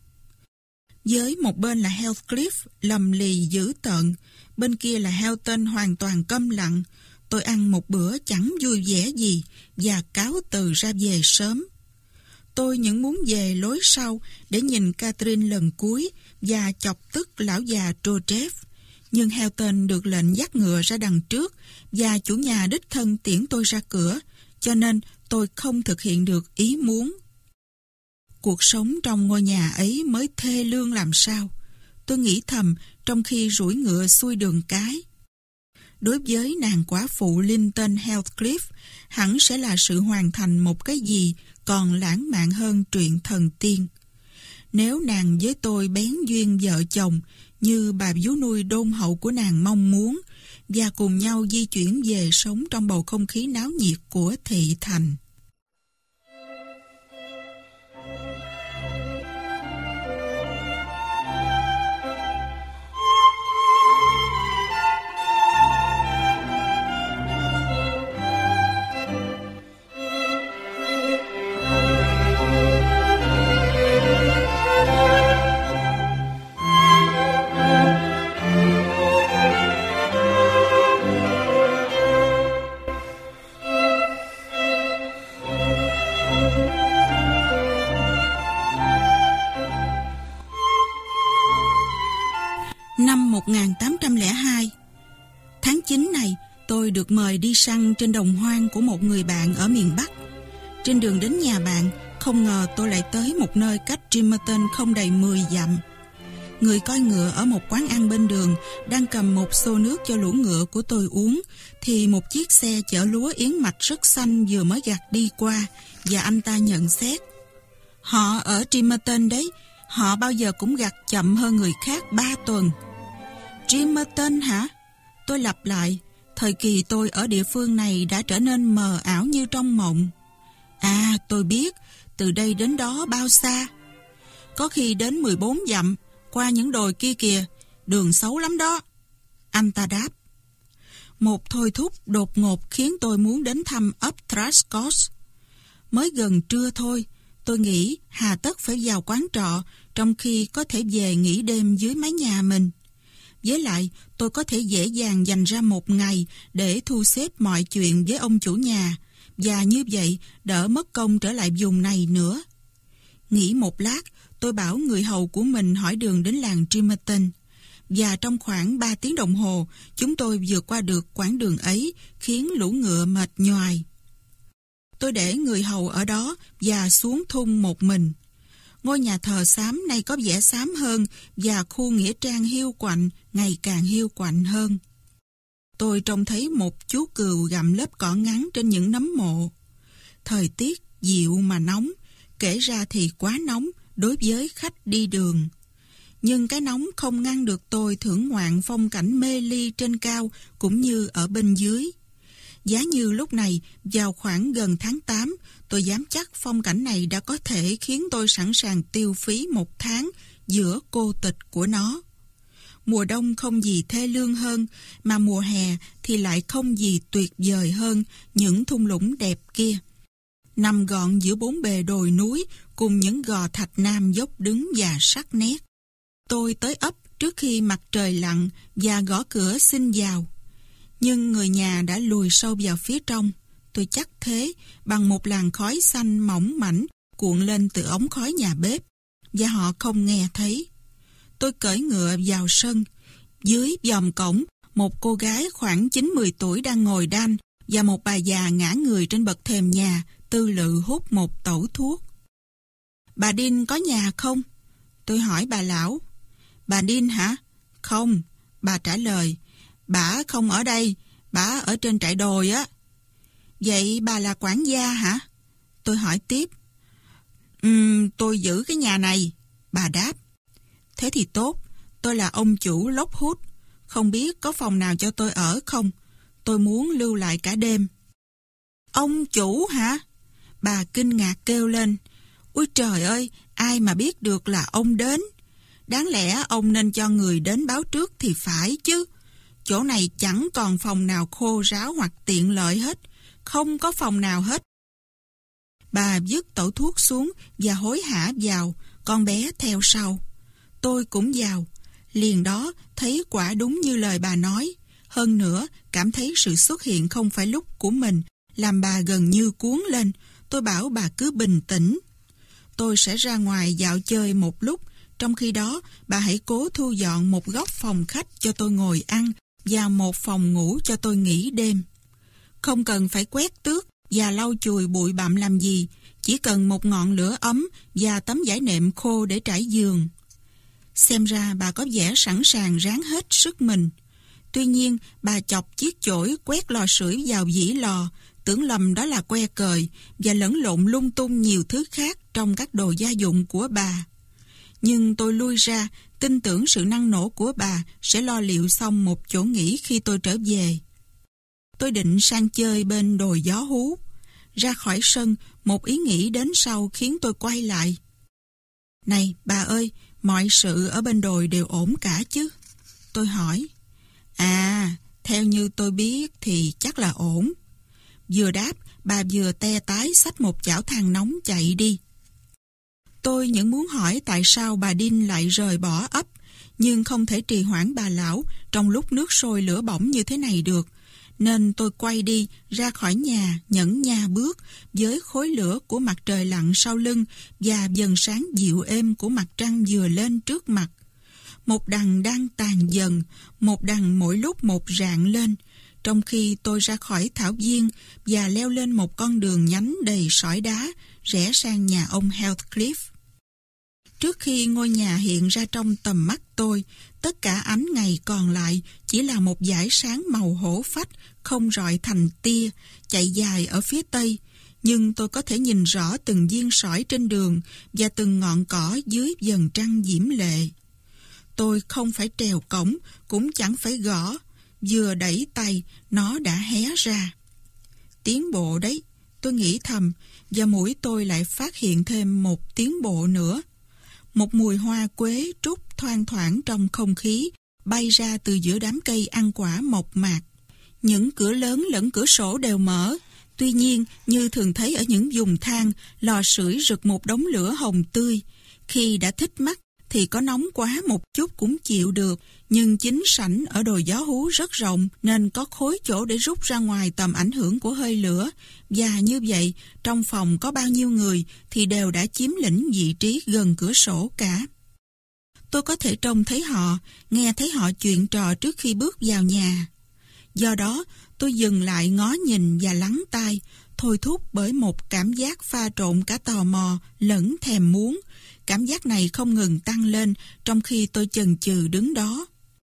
Với một bên là Heathcliff lầm lì dữ tợn, bên kia là Helton hoàn toàn câm lặng. Tôi ăn một bữa chẳng vui vẻ gì và cáo từ ra về sớm. Tôi những muốn về lối sau để nhìn Catherine lần cuối và chọc tức lão già Joseph. Nhưng Helton được lệnh dắt ngựa ra đằng trước và chủ nhà đích thân tiễn tôi ra cửa, cho nên tôi không thực hiện được ý muốn. Cuộc sống trong ngôi nhà ấy mới thê lương làm sao, tôi nghĩ thầm trong khi duỗi ngựa xuôi đường cái. Đối với nàng quả phụ Linton Heathcliff, hẳn sẽ là sự hoàn thành một cái gì còn lãng mạn hơn truyện thần tiên. Nếu nàng với tôi bén duyên vợ chồng, như bà vú nuôi đôn hậu của nàng mong muốn, và cùng nhau di chuyển về sống trong bầu không khí náo nhiệt của thị thành. Năm một nghìn tám trăm lẻ hai, tháng chín này, tôi được mời đi săn trên đồng hoang của một người bạn ở miền Bắc. Trên đường đến nhà bạn, không ngờ tôi lại tới một nơi cách Trimerton không đầy mười dặm. Người coi ngựa ở một quán ăn bên đường đang cầm một xô nước cho lũ ngựa của tôi uống, thì một chiếc xe chở lúa yến mạch rất xanh vừa mới gặt đi qua, và anh ta nhận xét: họ ở Trimerton đấy, họ bao giờ cũng gặt chậm hơn người khác ba tuần. Trimerton hả? Tôi lặp lại, thời kỳ tôi ở địa phương này đã trở nên mờ ảo như trong mộng. À, tôi biết, từ đây đến đó bao xa? Có khi đến mười bốn dặm, qua những đồi kia kìa, đường xấu lắm đó. Anh ta đáp. Một thôi thúc đột ngột khiến tôi muốn đến thăm ấp Truscott. Mới gần trưa thôi, tôi nghĩ hà tất phải vào quán trọ, trong khi có thể về nghỉ đêm dưới mái nhà mình. Với lại, tôi có thể dễ dàng dành ra một ngày để thu xếp mọi chuyện với ông chủ nhà, và như vậy đỡ mất công trở lại vùng này nữa. Nghĩ một lát, tôi bảo người hầu của mình hỏi đường đến làng Trimerton, và trong khoảng ba tiếng đồng hồ, chúng tôi vượt qua được quãng đường ấy, khiến lũ ngựa mệt nhoài. Tôi để người hầu ở đó và xuống thung một mình. Ngôi nhà thờ xám nay có vẻ xám hơn, và khu nghĩa trang hiu quạnh ngày càng hiu quạnh hơn. Tôi trông thấy một chú cừu gặm lớp cỏ ngắn trên những nấm mộ. Thời tiết dịu mà nóng, kể ra thì quá nóng đối với khách đi đường. Nhưng cái nóng không ngăn được tôi thưởng ngoạn phong cảnh mê ly trên cao cũng như ở bên dưới. Giá như lúc này, vào khoảng gần tháng tám, tôi dám chắc phong cảnh này đã có thể khiến tôi sẵn sàng tiêu phí một tháng giữa cô tịch của nó. Mùa đông không gì thê lương hơn, mà mùa hè thì lại không gì tuyệt vời hơn những thung lũng đẹp kia. Nằm gọn giữa bốn bề đồi núi cùng những gò thạch nam dốc đứng và sắc nét. Tôi tới ấp trước khi mặt trời lặn và gõ cửa xin vào. Nhưng người nhà đã lùi sâu vào phía trong. Tôi chắc thế, bằng một làn khói xanh mỏng mảnh cuộn lên từ ống khói nhà bếp, và họ không nghe thấy. Tôi cởi ngựa vào sân. Dưới vòm cổng, một cô gái khoảng chín mười tuổi đang ngồi đan, và một bà già ngã người trên bậc thềm nhà, tư lự hút một tẩu thuốc. "Bà Đin có nhà không?" Tôi hỏi bà lão. "Bà Đin hả?" "Không," bà trả lời. "Bà không ở đây, bà ở trên trại đồi á." "Vậy bà là quản gia hả?" Tôi hỏi tiếp. "Ừm, tôi giữ cái nhà này," bà đáp. "Thế thì tốt, tôi là ông chủ Lockwood. Không biết có phòng nào cho tôi ở không? Tôi muốn lưu lại cả đêm." "Ông chủ hả?" Bà kinh ngạc kêu lên. "Ôi trời ơi, ai mà biết được là ông đến? Đáng lẽ ông nên cho người đến báo trước thì phải chứ. Chỗ này chẳng còn phòng nào khô ráo hoặc tiện lợi hết. Không có phòng nào hết." Bà vứt tẩu thuốc xuống và hối hả vào, con bé theo sau. Tôi cũng vào. Liền đó thấy quả đúng như lời bà nói. Hơn nữa, cảm thấy sự xuất hiện không phải lúc của mình, làm bà gần như cuốn lên. Tôi bảo bà cứ bình tĩnh. Tôi sẽ ra ngoài dạo chơi một lúc. Trong khi đó, bà hãy cố thu dọn một góc phòng khách cho tôi ngồi ăn và một phòng ngủ cho tôi nghỉ đêm. Không cần phải quét tước và lau chùi bụi bặm làm gì, chỉ cần một ngọn lửa ấm và tấm vải nệm khô để trải giường. Xem ra bà có vẻ sẵn sàng ráng hết sức mình. Tuy nhiên, bà chọc chiếc chổi quét lò sưởi vào dĩ lò, tưởng lầm đó là que cời và lẫn lộn lung tung nhiều thứ khác trong các đồ gia dụng của bà. Nhưng tôi lui ra, tin tưởng sự năng nổ của bà sẽ lo liệu xong một chỗ nghỉ khi tôi trở về. Tôi định sang chơi bên đồi gió hú. Ra khỏi sân, một ý nghĩ đến sau khiến tôi quay lại. "Này, bà ơi, mọi sự ở bên đồi đều ổn cả chứ?" Tôi hỏi. "À, theo như tôi biết thì chắc là ổn." Vừa đáp, bà vừa te tái xách một chảo than nóng chạy đi. Tôi những muốn hỏi tại sao bà Đin lại rời bỏ ấp, nhưng không thể trì hoãn bà lão trong lúc nước sôi lửa bỏng như thế này được, nên tôi quay đi ra khỏi nhà nhẫn nha bước với khối lửa của mặt trời lặn sau lưng và vầng sáng dịu êm của mặt trăng vừa lên trước mặt. Một đằng đang tàn dần, một đằng mỗi lúc một rạng lên, trong khi tôi ra khỏi thảo viên và leo lên một con đường nhánh đầy sỏi đá rẽ sang nhà ông Heathcliff. Trước khi ngôi nhà hiện ra trong tầm mắt tôi, tất cả ánh ngày còn lại chỉ là một dải sáng màu hổ phách không rọi thành tia chạy dài ở phía tây, nhưng tôi có thể nhìn rõ từng viên sỏi trên đường và từng ngọn cỏ dưới vầng trăng diễm lệ. Tôi không phải trèo cổng, cũng chẳng phải gõ. Vừa đẩy tay, nó đã hé ra. Tiến bộ đấy, tôi nghĩ thầm, và mũi tôi lại phát hiện thêm một tiến bộ nữa. Một mùi hoa quế trút thoang thoảng trong không khí, bay ra từ giữa đám cây ăn quả mộc mạc. Những cửa lớn lẫn cửa sổ đều mở. Tuy nhiên, như thường thấy ở những vùng than, lò sưởi rực một đống lửa hồng tươi. Khi đã thích mắt, thì có nóng quá một chút cũng chịu được, nhưng chính sảnh ở đồi gió hú rất rộng nên có khối chỗ để rút ra ngoài tầm ảnh hưởng của hơi lửa, và như vậy trong phòng có bao nhiêu người thì đều đã chiếm lĩnh vị trí gần cửa sổ cả. Tôi có thể trông thấy họ, nghe thấy họ chuyện trò trước khi bước vào nhà. Do đó tôi dừng lại ngó nhìn và lắng tai, thôi thúc bởi một cảm giác pha trộn cả tò mò lẫn thèm muốn. Cảm giác này không ngừng tăng lên trong khi tôi chần chừ đứng đó.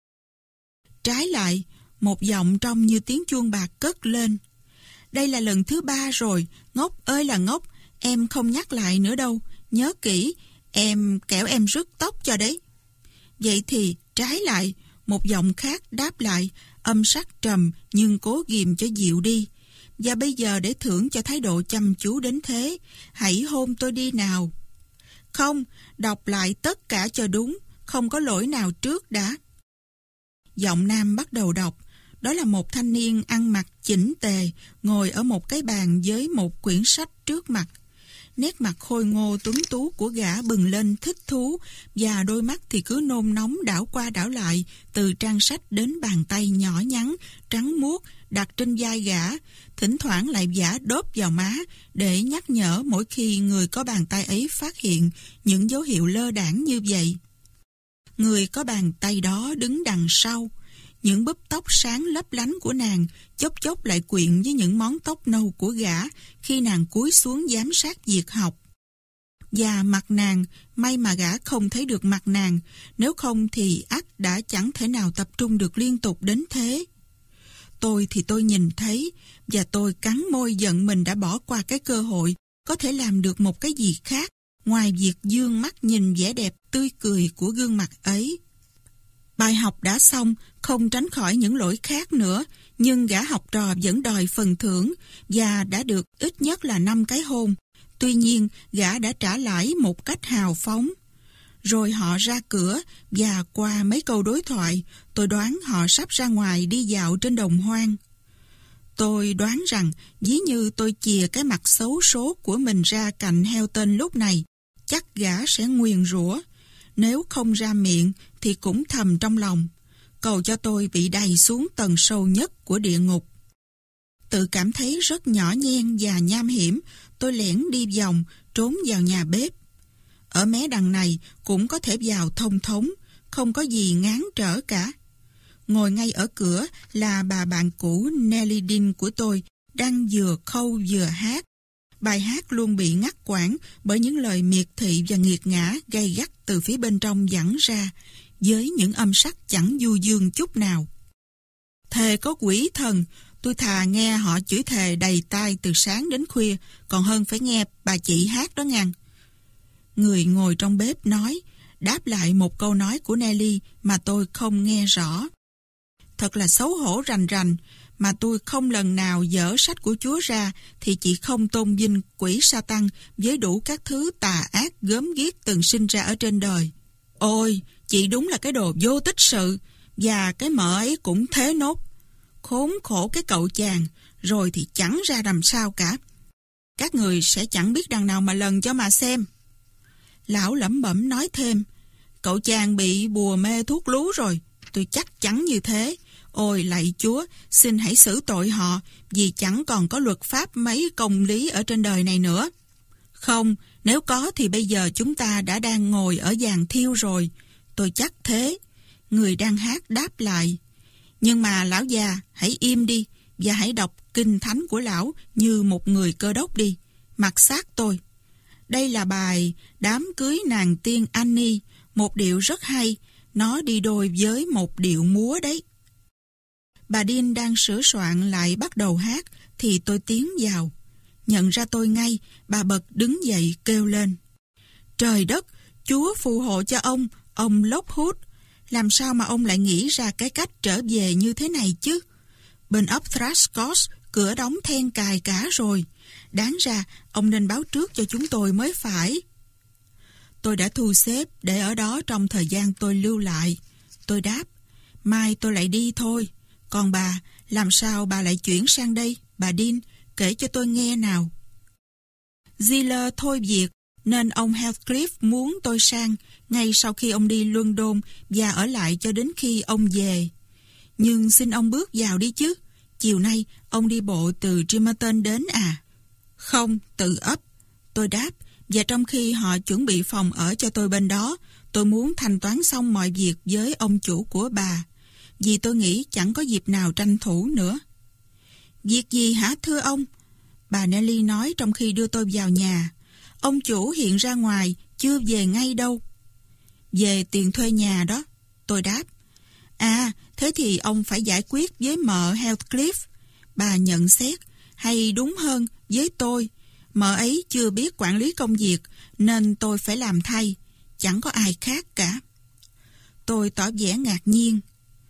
Trái lại, một giọng trong như tiếng chuông bạc cất lên. "Đây là lần thứ ba rồi, ngốc ơi là ngốc, Em không nhắc lại nữa đâu, nhớ kỹ, em kẻo em rứt tóc cho đấy. Vậy thì trái lại, một giọng khác đáp lại, âm sắc trầm nhưng cố ghìm cho dịu đi. Và bây giờ để thưởng cho thái độ chăm chú đến thế, hãy hôn tôi đi nào. Không, đọc lại tất cả cho đúng, không có lỗi nào trước đã. Giọng nam bắt đầu đọc. Đó là một thanh niên ăn mặc chỉnh tề, ngồi ở một cái bàn với một quyển sách trước mặt. Nét mặt khôi ngô tuấn tú của gã bừng lên thích thú, và đôi mắt thì cứ nôn nóng đảo qua đảo lại, từ trang sách đến bàn tay nhỏ nhắn, trắng muốt, đặt trên vai gã, thỉnh thoảng lại vả đốp vào má, để nhắc nhở mỗi khi người có bàn tay ấy phát hiện những dấu hiệu lơ đãng như vậy. Người có bàn tay đó đứng đằng sau. Những búp tóc sáng lấp lánh của nàng chốc chốc lại quyện với những món tóc nâu của gã khi nàng cúi xuống giám sát việc học. Và mặt nàng, may mà gã không thấy được mặt nàng, nếu không thì ắt đã chẳng thể nào tập trung được liên tục đến thế. Tôi thì tôi nhìn thấy, và tôi cắn môi giận mình đã bỏ qua cái cơ hội có thể làm được một cái gì khác ngoài việc dương mắt nhìn vẻ đẹp tươi cười của gương mặt ấy. Bài học đã xong, không tránh khỏi những lỗi khác nữa, nhưng gã học trò vẫn đòi phần thưởng và đã được ít nhất là năm cái hôn. Tuy nhiên, gã đã trả lãi một cách hào phóng. Rồi họ ra cửa, và qua mấy câu đối thoại, tôi đoán họ sắp ra ngoài đi dạo trên đồng hoang. Tôi đoán rằng, ví như tôi chìa cái mặt xấu số của mình ra cạnh Helton lúc này, chắc gã sẽ nguyền rủa. Nếu không ra miệng thì cũng thầm trong lòng, cầu cho tôi bị đày xuống tầng sâu nhất của địa ngục. Tự cảm thấy rất nhỏ nhen và nham hiểm, tôi lẻn đi vòng, trốn vào nhà bếp. Ở mé đằng này cũng có thể vào thông thống, không có gì ngán trở cả. Ngồi ngay ở cửa là bà bạn cũ Nelly Dean của tôi, đang vừa khâu vừa hát. Bài hát luôn bị ngắt quãng bởi những lời miệt thị và nghiệt ngã gay gắt từ phía bên trong vẳng ra, với những âm sắc chẳng du dương chút nào. Thề có quỷ thần, tôi thà nghe họ chửi thề đầy tai từ sáng đến khuya, còn hơn phải nghe bà chị hát đó ngang. Người ngồi trong bếp nói, đáp lại một câu nói của Nelly mà tôi không nghe rõ. Thật là xấu hổ rành rành, mà tôi không lần nào dở sách của Chúa ra thì chị không tôn vinh quỷ Sa-tăng với đủ các thứ tà ác gớm ghiếc từng sinh ra ở trên đời. Ôi, chị đúng là cái đồ vô tích sự, và cái mợ ấy cũng thế nốt. Khốn khổ cái cậu chàng, rồi thì chẳng ra làm sao cả. Các người sẽ chẳng biết đằng nào mà lần cho mà xem. Lão lẩm bẩm nói thêm, cậu chàng bị bùa mê thuốc lú rồi, tôi chắc chắn như thế. Ôi lạy Chúa, xin hãy xử tội họ, vì chẳng còn có luật pháp mấy công lý ở trên đời này nữa. Không, nếu có thì bây giờ chúng ta đã đang ngồi ở giàn thiêu rồi. Tôi chắc thế. Người đang hát đáp lại. Nhưng mà lão già, hãy im đi, và hãy đọc kinh thánh của lão như một người Cơ Đốc đi. Mặc xác tôi. Đây là bài Đám cưới nàng tiên Annie, một điệu rất hay. Nó đi đôi với một điệu múa đấy. Bà Dean đang sửa soạn lại bắt đầu hát, thì tôi tiến vào. Nhận ra tôi ngay, bà bật đứng dậy kêu lên. Trời đất, Chúa phù hộ cho ông, ông Lockwood. Làm sao mà ông lại nghĩ ra cái cách trở về như thế này chứ? Bên ấp Thrushcott, cửa đóng then cài cả rồi. Đáng ra, ông nên báo trước cho chúng tôi mới phải. Tôi đã thu xếp để ở đó trong thời gian tôi lưu lại. Tôi đáp, mai tôi lại đi thôi. Còn bà, làm sao bà lại chuyển sang đây, bà Dean, kể cho tôi nghe nào. Ziller thôi việc, nên ông Heathcliff muốn tôi sang, ngay sau khi ông đi London và ở lại cho đến khi ông về. Nhưng xin ông bước vào đi chứ, chiều nay ông đi bộ từ Trimerton đến à? Không, tự ấp. Tôi đáp, và trong khi họ chuẩn bị phòng ở cho tôi bên đó, tôi muốn thanh toán xong mọi việc với ông chủ của bà. Vì tôi nghĩ chẳng có dịp nào tranh thủ nữa. Việc gì hả thưa ông? Bà Nelly nói trong khi đưa tôi vào nhà. Ông chủ hiện ra ngoài, chưa về ngay đâu. Về tiền thuê nhà đó. Tôi đáp. À, thế thì ông phải giải quyết với mợ Heathcliff. Bà nhận xét, hay đúng hơn, với tôi. Mợ ấy chưa biết quản lý công việc nên tôi phải làm thay. Chẳng có ai khác cả. Tôi tỏ vẻ ngạc nhiên.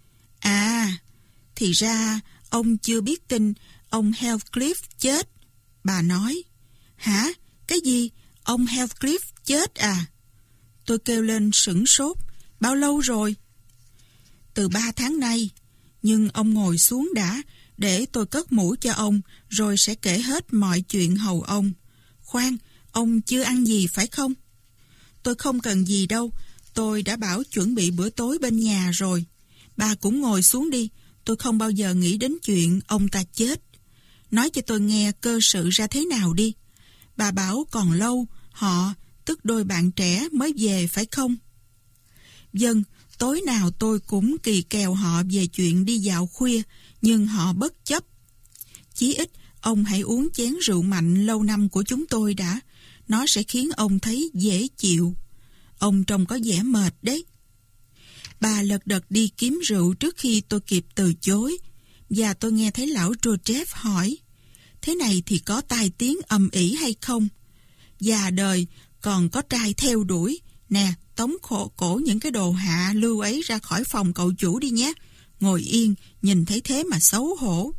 À, thì ra ông chưa biết tin ông Heathcliff chết. Bà nói. Hả? Cái gì? Ông Heathcliff chết à? Tôi kêu lên sửng sốt. Bao lâu rồi? Từ ba tháng nay. Nhưng ông ngồi xuống đã, để tôi cất mũ cho ông, rồi sẽ kể hết mọi chuyện hầu ông. Khoan, ông chưa ăn gì phải không? Tôi không cần gì đâu, tôi đã bảo chuẩn bị bữa tối bên nhà rồi. Bà cũng ngồi xuống đi, tôi không bao giờ nghĩ đến chuyện ông ta chết. Nói cho tôi nghe cơ sự ra thế nào đi. Bà bảo còn lâu, họ, tức đôi bạn trẻ mới về phải không? Vâng, tối nào tôi cũng kỳ kèo họ về chuyện đi dạo khuya, nhưng họ bất chấp. Chí ít, ông hãy uống chén rượu mạnh lâu năm của chúng tôi đã. Nó sẽ khiến ông thấy dễ chịu. Ông trông có vẻ mệt đấy. Bà lật đật đi kiếm rượu trước khi tôi kịp từ chối. Và tôi nghe thấy lão Joseph hỏi, thế này thì có tai tiếng ầm ĩ hay không? Già đời, còn có trai theo đuổi. Nè, tống khổ cổ những cái đồ hạ lưu ấy ra khỏi phòng cậu chủ đi nhé. Ngồi yên, nhìn thấy thế mà xấu hổ.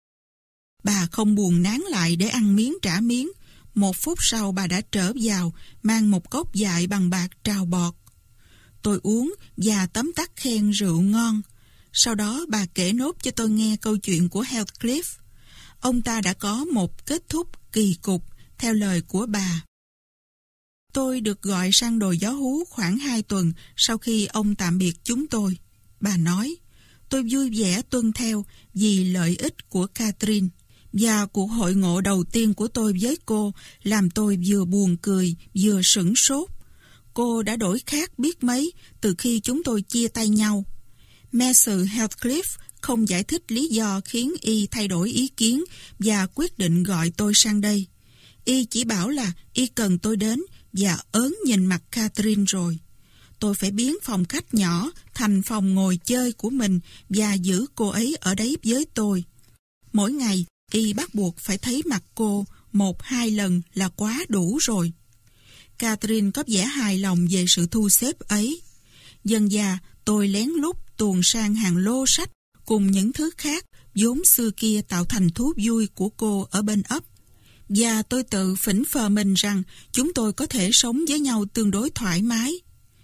Bà không buồn nán lại để ăn miếng trả miếng. Một phút sau bà đã trở vào, mang một cốc dại bằng bạc trào bọt. Tôi uống và tấm tắc khen rượu ngon. Sau đó bà kể nốt cho tôi nghe câu chuyện của Heathcliff. Ông ta đã có một kết thúc kỳ cục, theo lời của bà. Tôi được gọi sang đồi gió hú khoảng hai tuần sau khi ông tạm biệt chúng tôi. Bà nói, tôi vui vẻ tuân theo vì lợi ích của Catherine. Và cuộc hội ngộ đầu tiên của tôi với cô làm tôi vừa buồn cười vừa sửng sốt. Cô đã đổi khác biết mấy từ khi chúng tôi chia tay nhau. Messer Heathcliff không giải thích lý do khiến y thay đổi ý kiến và quyết định gọi tôi sang đây. Y chỉ bảo là y cần tôi đến và ớn nhìn mặt Catherine rồi. Tôi phải biến phòng khách nhỏ thành phòng ngồi chơi của mình và giữ cô ấy ở đấy với tôi. Mỗi ngày, y bắt buộc phải thấy mặt cô một hai lần là quá đủ rồi. Catherine có vẻ hài lòng về sự thu xếp ấy. Dần dà, tôi lén lút tuồn sang hàng lô sách cùng những thứ khác vốn xưa kia tạo thành thú vui của cô ở bên ấp. Và tôi tự phỉnh phờ mình rằng chúng tôi có thể sống với nhau tương đối thoải mái.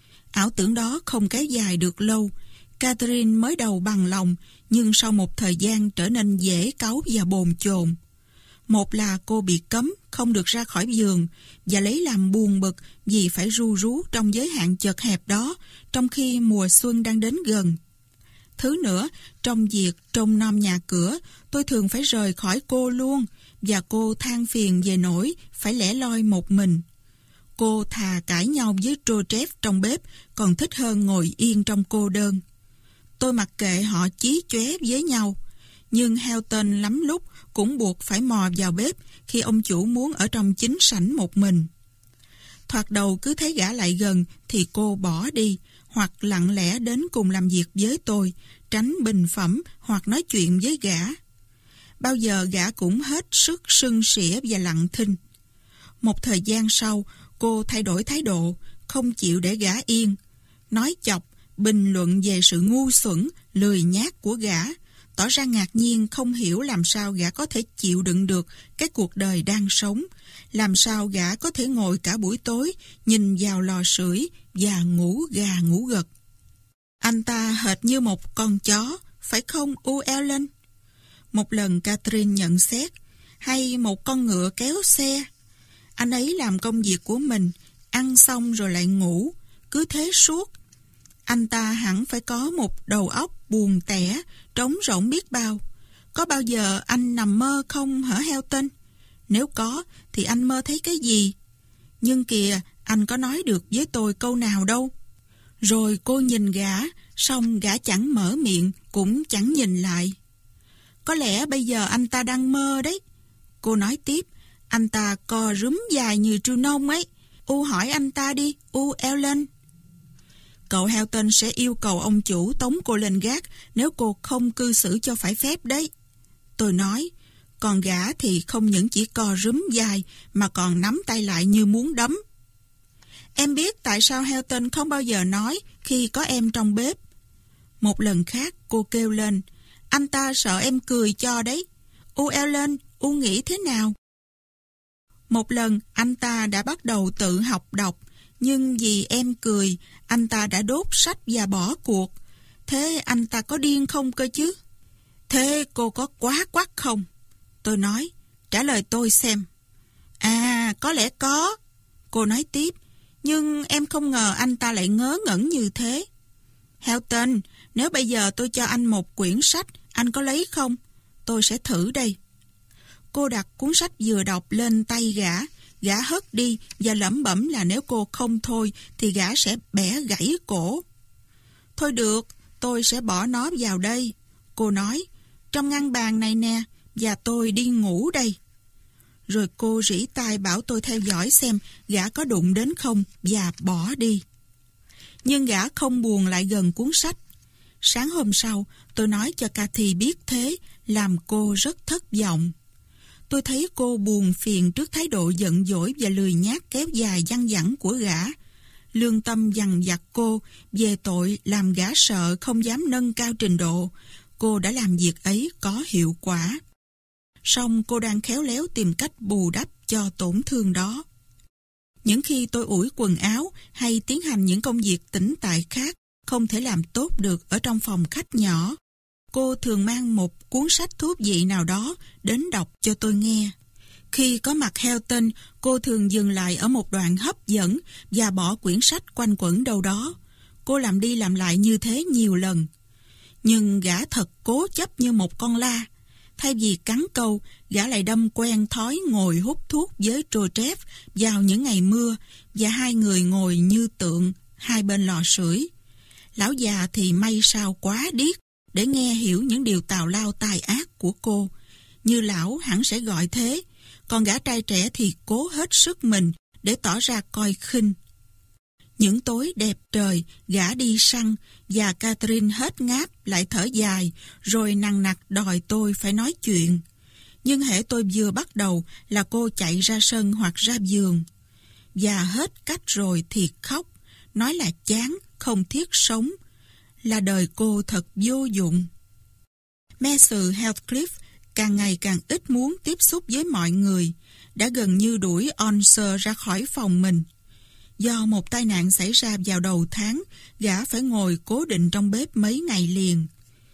Ảo tưởng đó không kéo dài được lâu. Catherine mới đầu bằng lòng, nhưng sau một thời gian trở nên dễ cáu và bồn chồn. Một là cô bị cấm, không được ra khỏi giường, và lấy làm buồn bực vì phải ru rú trong giới hạn chật hẹp đó, trong khi mùa xuân đang đến gần. Thứ nữa, trong việc trông nom nhà cửa, tôi thường phải rời khỏi cô luôn, và cô than phiền về nỗi phải lẻ loi một mình. Cô thà cãi nhau với Joseph trong bếp, còn thích hơn ngồi yên trong cô đơn. Tôi mặc kệ họ chí chóe với nhau, nhưng Helton lắm lúc cũng buộc phải mò vào bếp khi ông chủ muốn ở trong chính sảnh một mình. Thoạt đầu cứ thấy gã lại gần thì cô bỏ đi, hoặc lặng lẽ đến cùng làm việc với tôi, tránh bình phẩm hoặc nói chuyện với gã. Bao giờ gã cũng hết sức sưng sỉa và lặng thinh. Một thời gian sau, cô thay đổi thái độ, không chịu để gã yên, nói chọc, bình luận về sự ngu xuẩn, lười nhác của gã, tỏ ra ngạc nhiên không hiểu làm sao gã có thể chịu đựng được cái cuộc đời đang sống, làm sao gã có thể ngồi cả buổi tối, nhìn vào lò sưởi và ngủ gà ngủ gật. Anh ta hệt như một con chó, phải không, U Ellen? Một lần Catherine nhận xét, hay một con ngựa kéo xe. Anh ấy làm công việc của mình, ăn xong rồi lại ngủ, cứ thế suốt. Anh ta hẳn phải có một đầu óc buồn tẻ, trống rỗng biết bao. Có bao giờ anh nằm mơ không hả Helton? Nếu có, thì anh mơ thấy cái gì? Nhưng kìa, anh có nói được với tôi câu nào đâu. Rồi cô nhìn gã, xong gã chẳng mở miệng, cũng chẳng nhìn lại. Có lẽ bây giờ anh ta đang mơ đấy. Cô nói tiếp, anh ta co rúm dài như trư nông ấy. U hỏi anh ta đi, U Ellen. Cậu Helton sẽ yêu cầu ông chủ tống cô lên gác nếu cô không cư xử cho phải phép đấy. Tôi nói, Còn gã thì không những chỉ co rúm vai mà còn nắm tay lại như muốn đấm. Em biết tại sao Helton không bao giờ nói khi có em trong bếp. Một lần khác cô kêu lên, anh ta sợ em cười cho đấy. U Ellen, U nghĩ thế nào? Một lần anh ta đã bắt đầu tự học đọc, nhưng vì em cười, anh ta đã đốt sách và bỏ cuộc. Thế anh ta có điên không cơ chứ? Thế cô có quá quắt không? Tôi nói, trả lời tôi xem. À, có lẽ có. Cô nói tiếp, nhưng em không ngờ anh ta lại ngớ ngẩn như thế. Helton, nếu bây giờ tôi cho anh một quyển sách, anh có lấy không? Tôi sẽ thử đây. Cô đặt cuốn sách vừa đọc lên tay gã, gã hất đi và lẩm bẩm là nếu cô không thôi thì gã sẽ bẻ gãy cổ. Thôi được, tôi sẽ bỏ nó vào đây. Cô nói, trong ngăn bàn này nè, và tôi đi ngủ đây. Rồi cô rỉ tai bảo tôi theo dõi xem gã có đụng đến không và bỏ đi. Nhưng gã không buồn lại gần cuốn sách. Sáng hôm sau, tôi nói cho Cathy biết thế, làm cô rất thất vọng. Tôi thấy cô buồn phiền trước thái độ giận dỗi và lười nhác kéo dài văng vẳng của gã. Lương tâm dằn vặt cô về tội làm gã sợ không dám nâng cao trình độ. Cô đã làm việc ấy có hiệu quả. Song cô đang khéo léo tìm cách bù đắp cho tổn thương đó. Những khi tôi ủi quần áo hay tiến hành những công việc tĩnh tại khác không thể làm tốt được ở trong phòng khách nhỏ, cô thường mang một cuốn sách thú vị nào đó đến đọc cho tôi nghe. Khi có mặt Helton, cô thường dừng lại ở một đoạn hấp dẫn và bỏ quyển sách quanh quẩn đâu đó. Cô làm đi làm lại như thế nhiều lần. Nhưng gã thật cố chấp như một con la. Thay vì cắn câu, gã lại đâm quen thói ngồi hút thuốc với Joseph vào những ngày mưa, và hai người ngồi như tượng hai bên lò sưởi. Lão già thì may sao quá điếc để nghe hiểu những điều tào lao tai ác của cô. Như lão hẳn sẽ gọi thế, còn gã trai trẻ thì cố hết sức mình để tỏ ra coi khinh. Những tối đẹp trời, gã đi săn, và Catherine hết ngáp lại thở dài, rồi nằng nặc đòi tôi phải nói chuyện. Nhưng hễ tôi vừa bắt đầu là cô chạy ra sân hoặc ra vườn. Và hết cách rồi thì khóc, nói là chán, không thiết sống, là đời cô thật vô dụng. Messer Heathcliff càng ngày càng ít muốn tiếp xúc với mọi người, đã gần như đuổi Onser ra khỏi phòng mình. Do một tai nạn xảy ra vào đầu tháng, gã phải ngồi cố định trong bếp mấy ngày liền.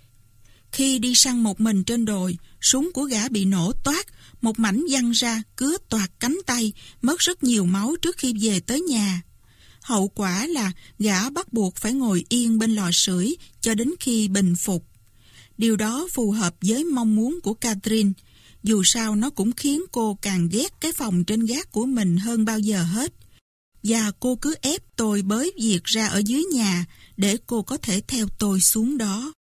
Khi đi săn một mình trên đồi, súng của gã bị nổ toác, một mảnh văng ra, cứa toạc cánh tay, mất rất nhiều máu trước khi về tới nhà. Hậu quả là gã bắt buộc phải ngồi yên bên lò sưởi cho đến khi bình phục. Điều đó phù hợp với mong muốn của Catherine. Dù sao nó cũng khiến cô càng ghét cái phòng trên gác của mình hơn bao giờ hết. Và cô cứ ép tôi bới việc ra ở dưới nhà để cô có thể theo tôi xuống đó.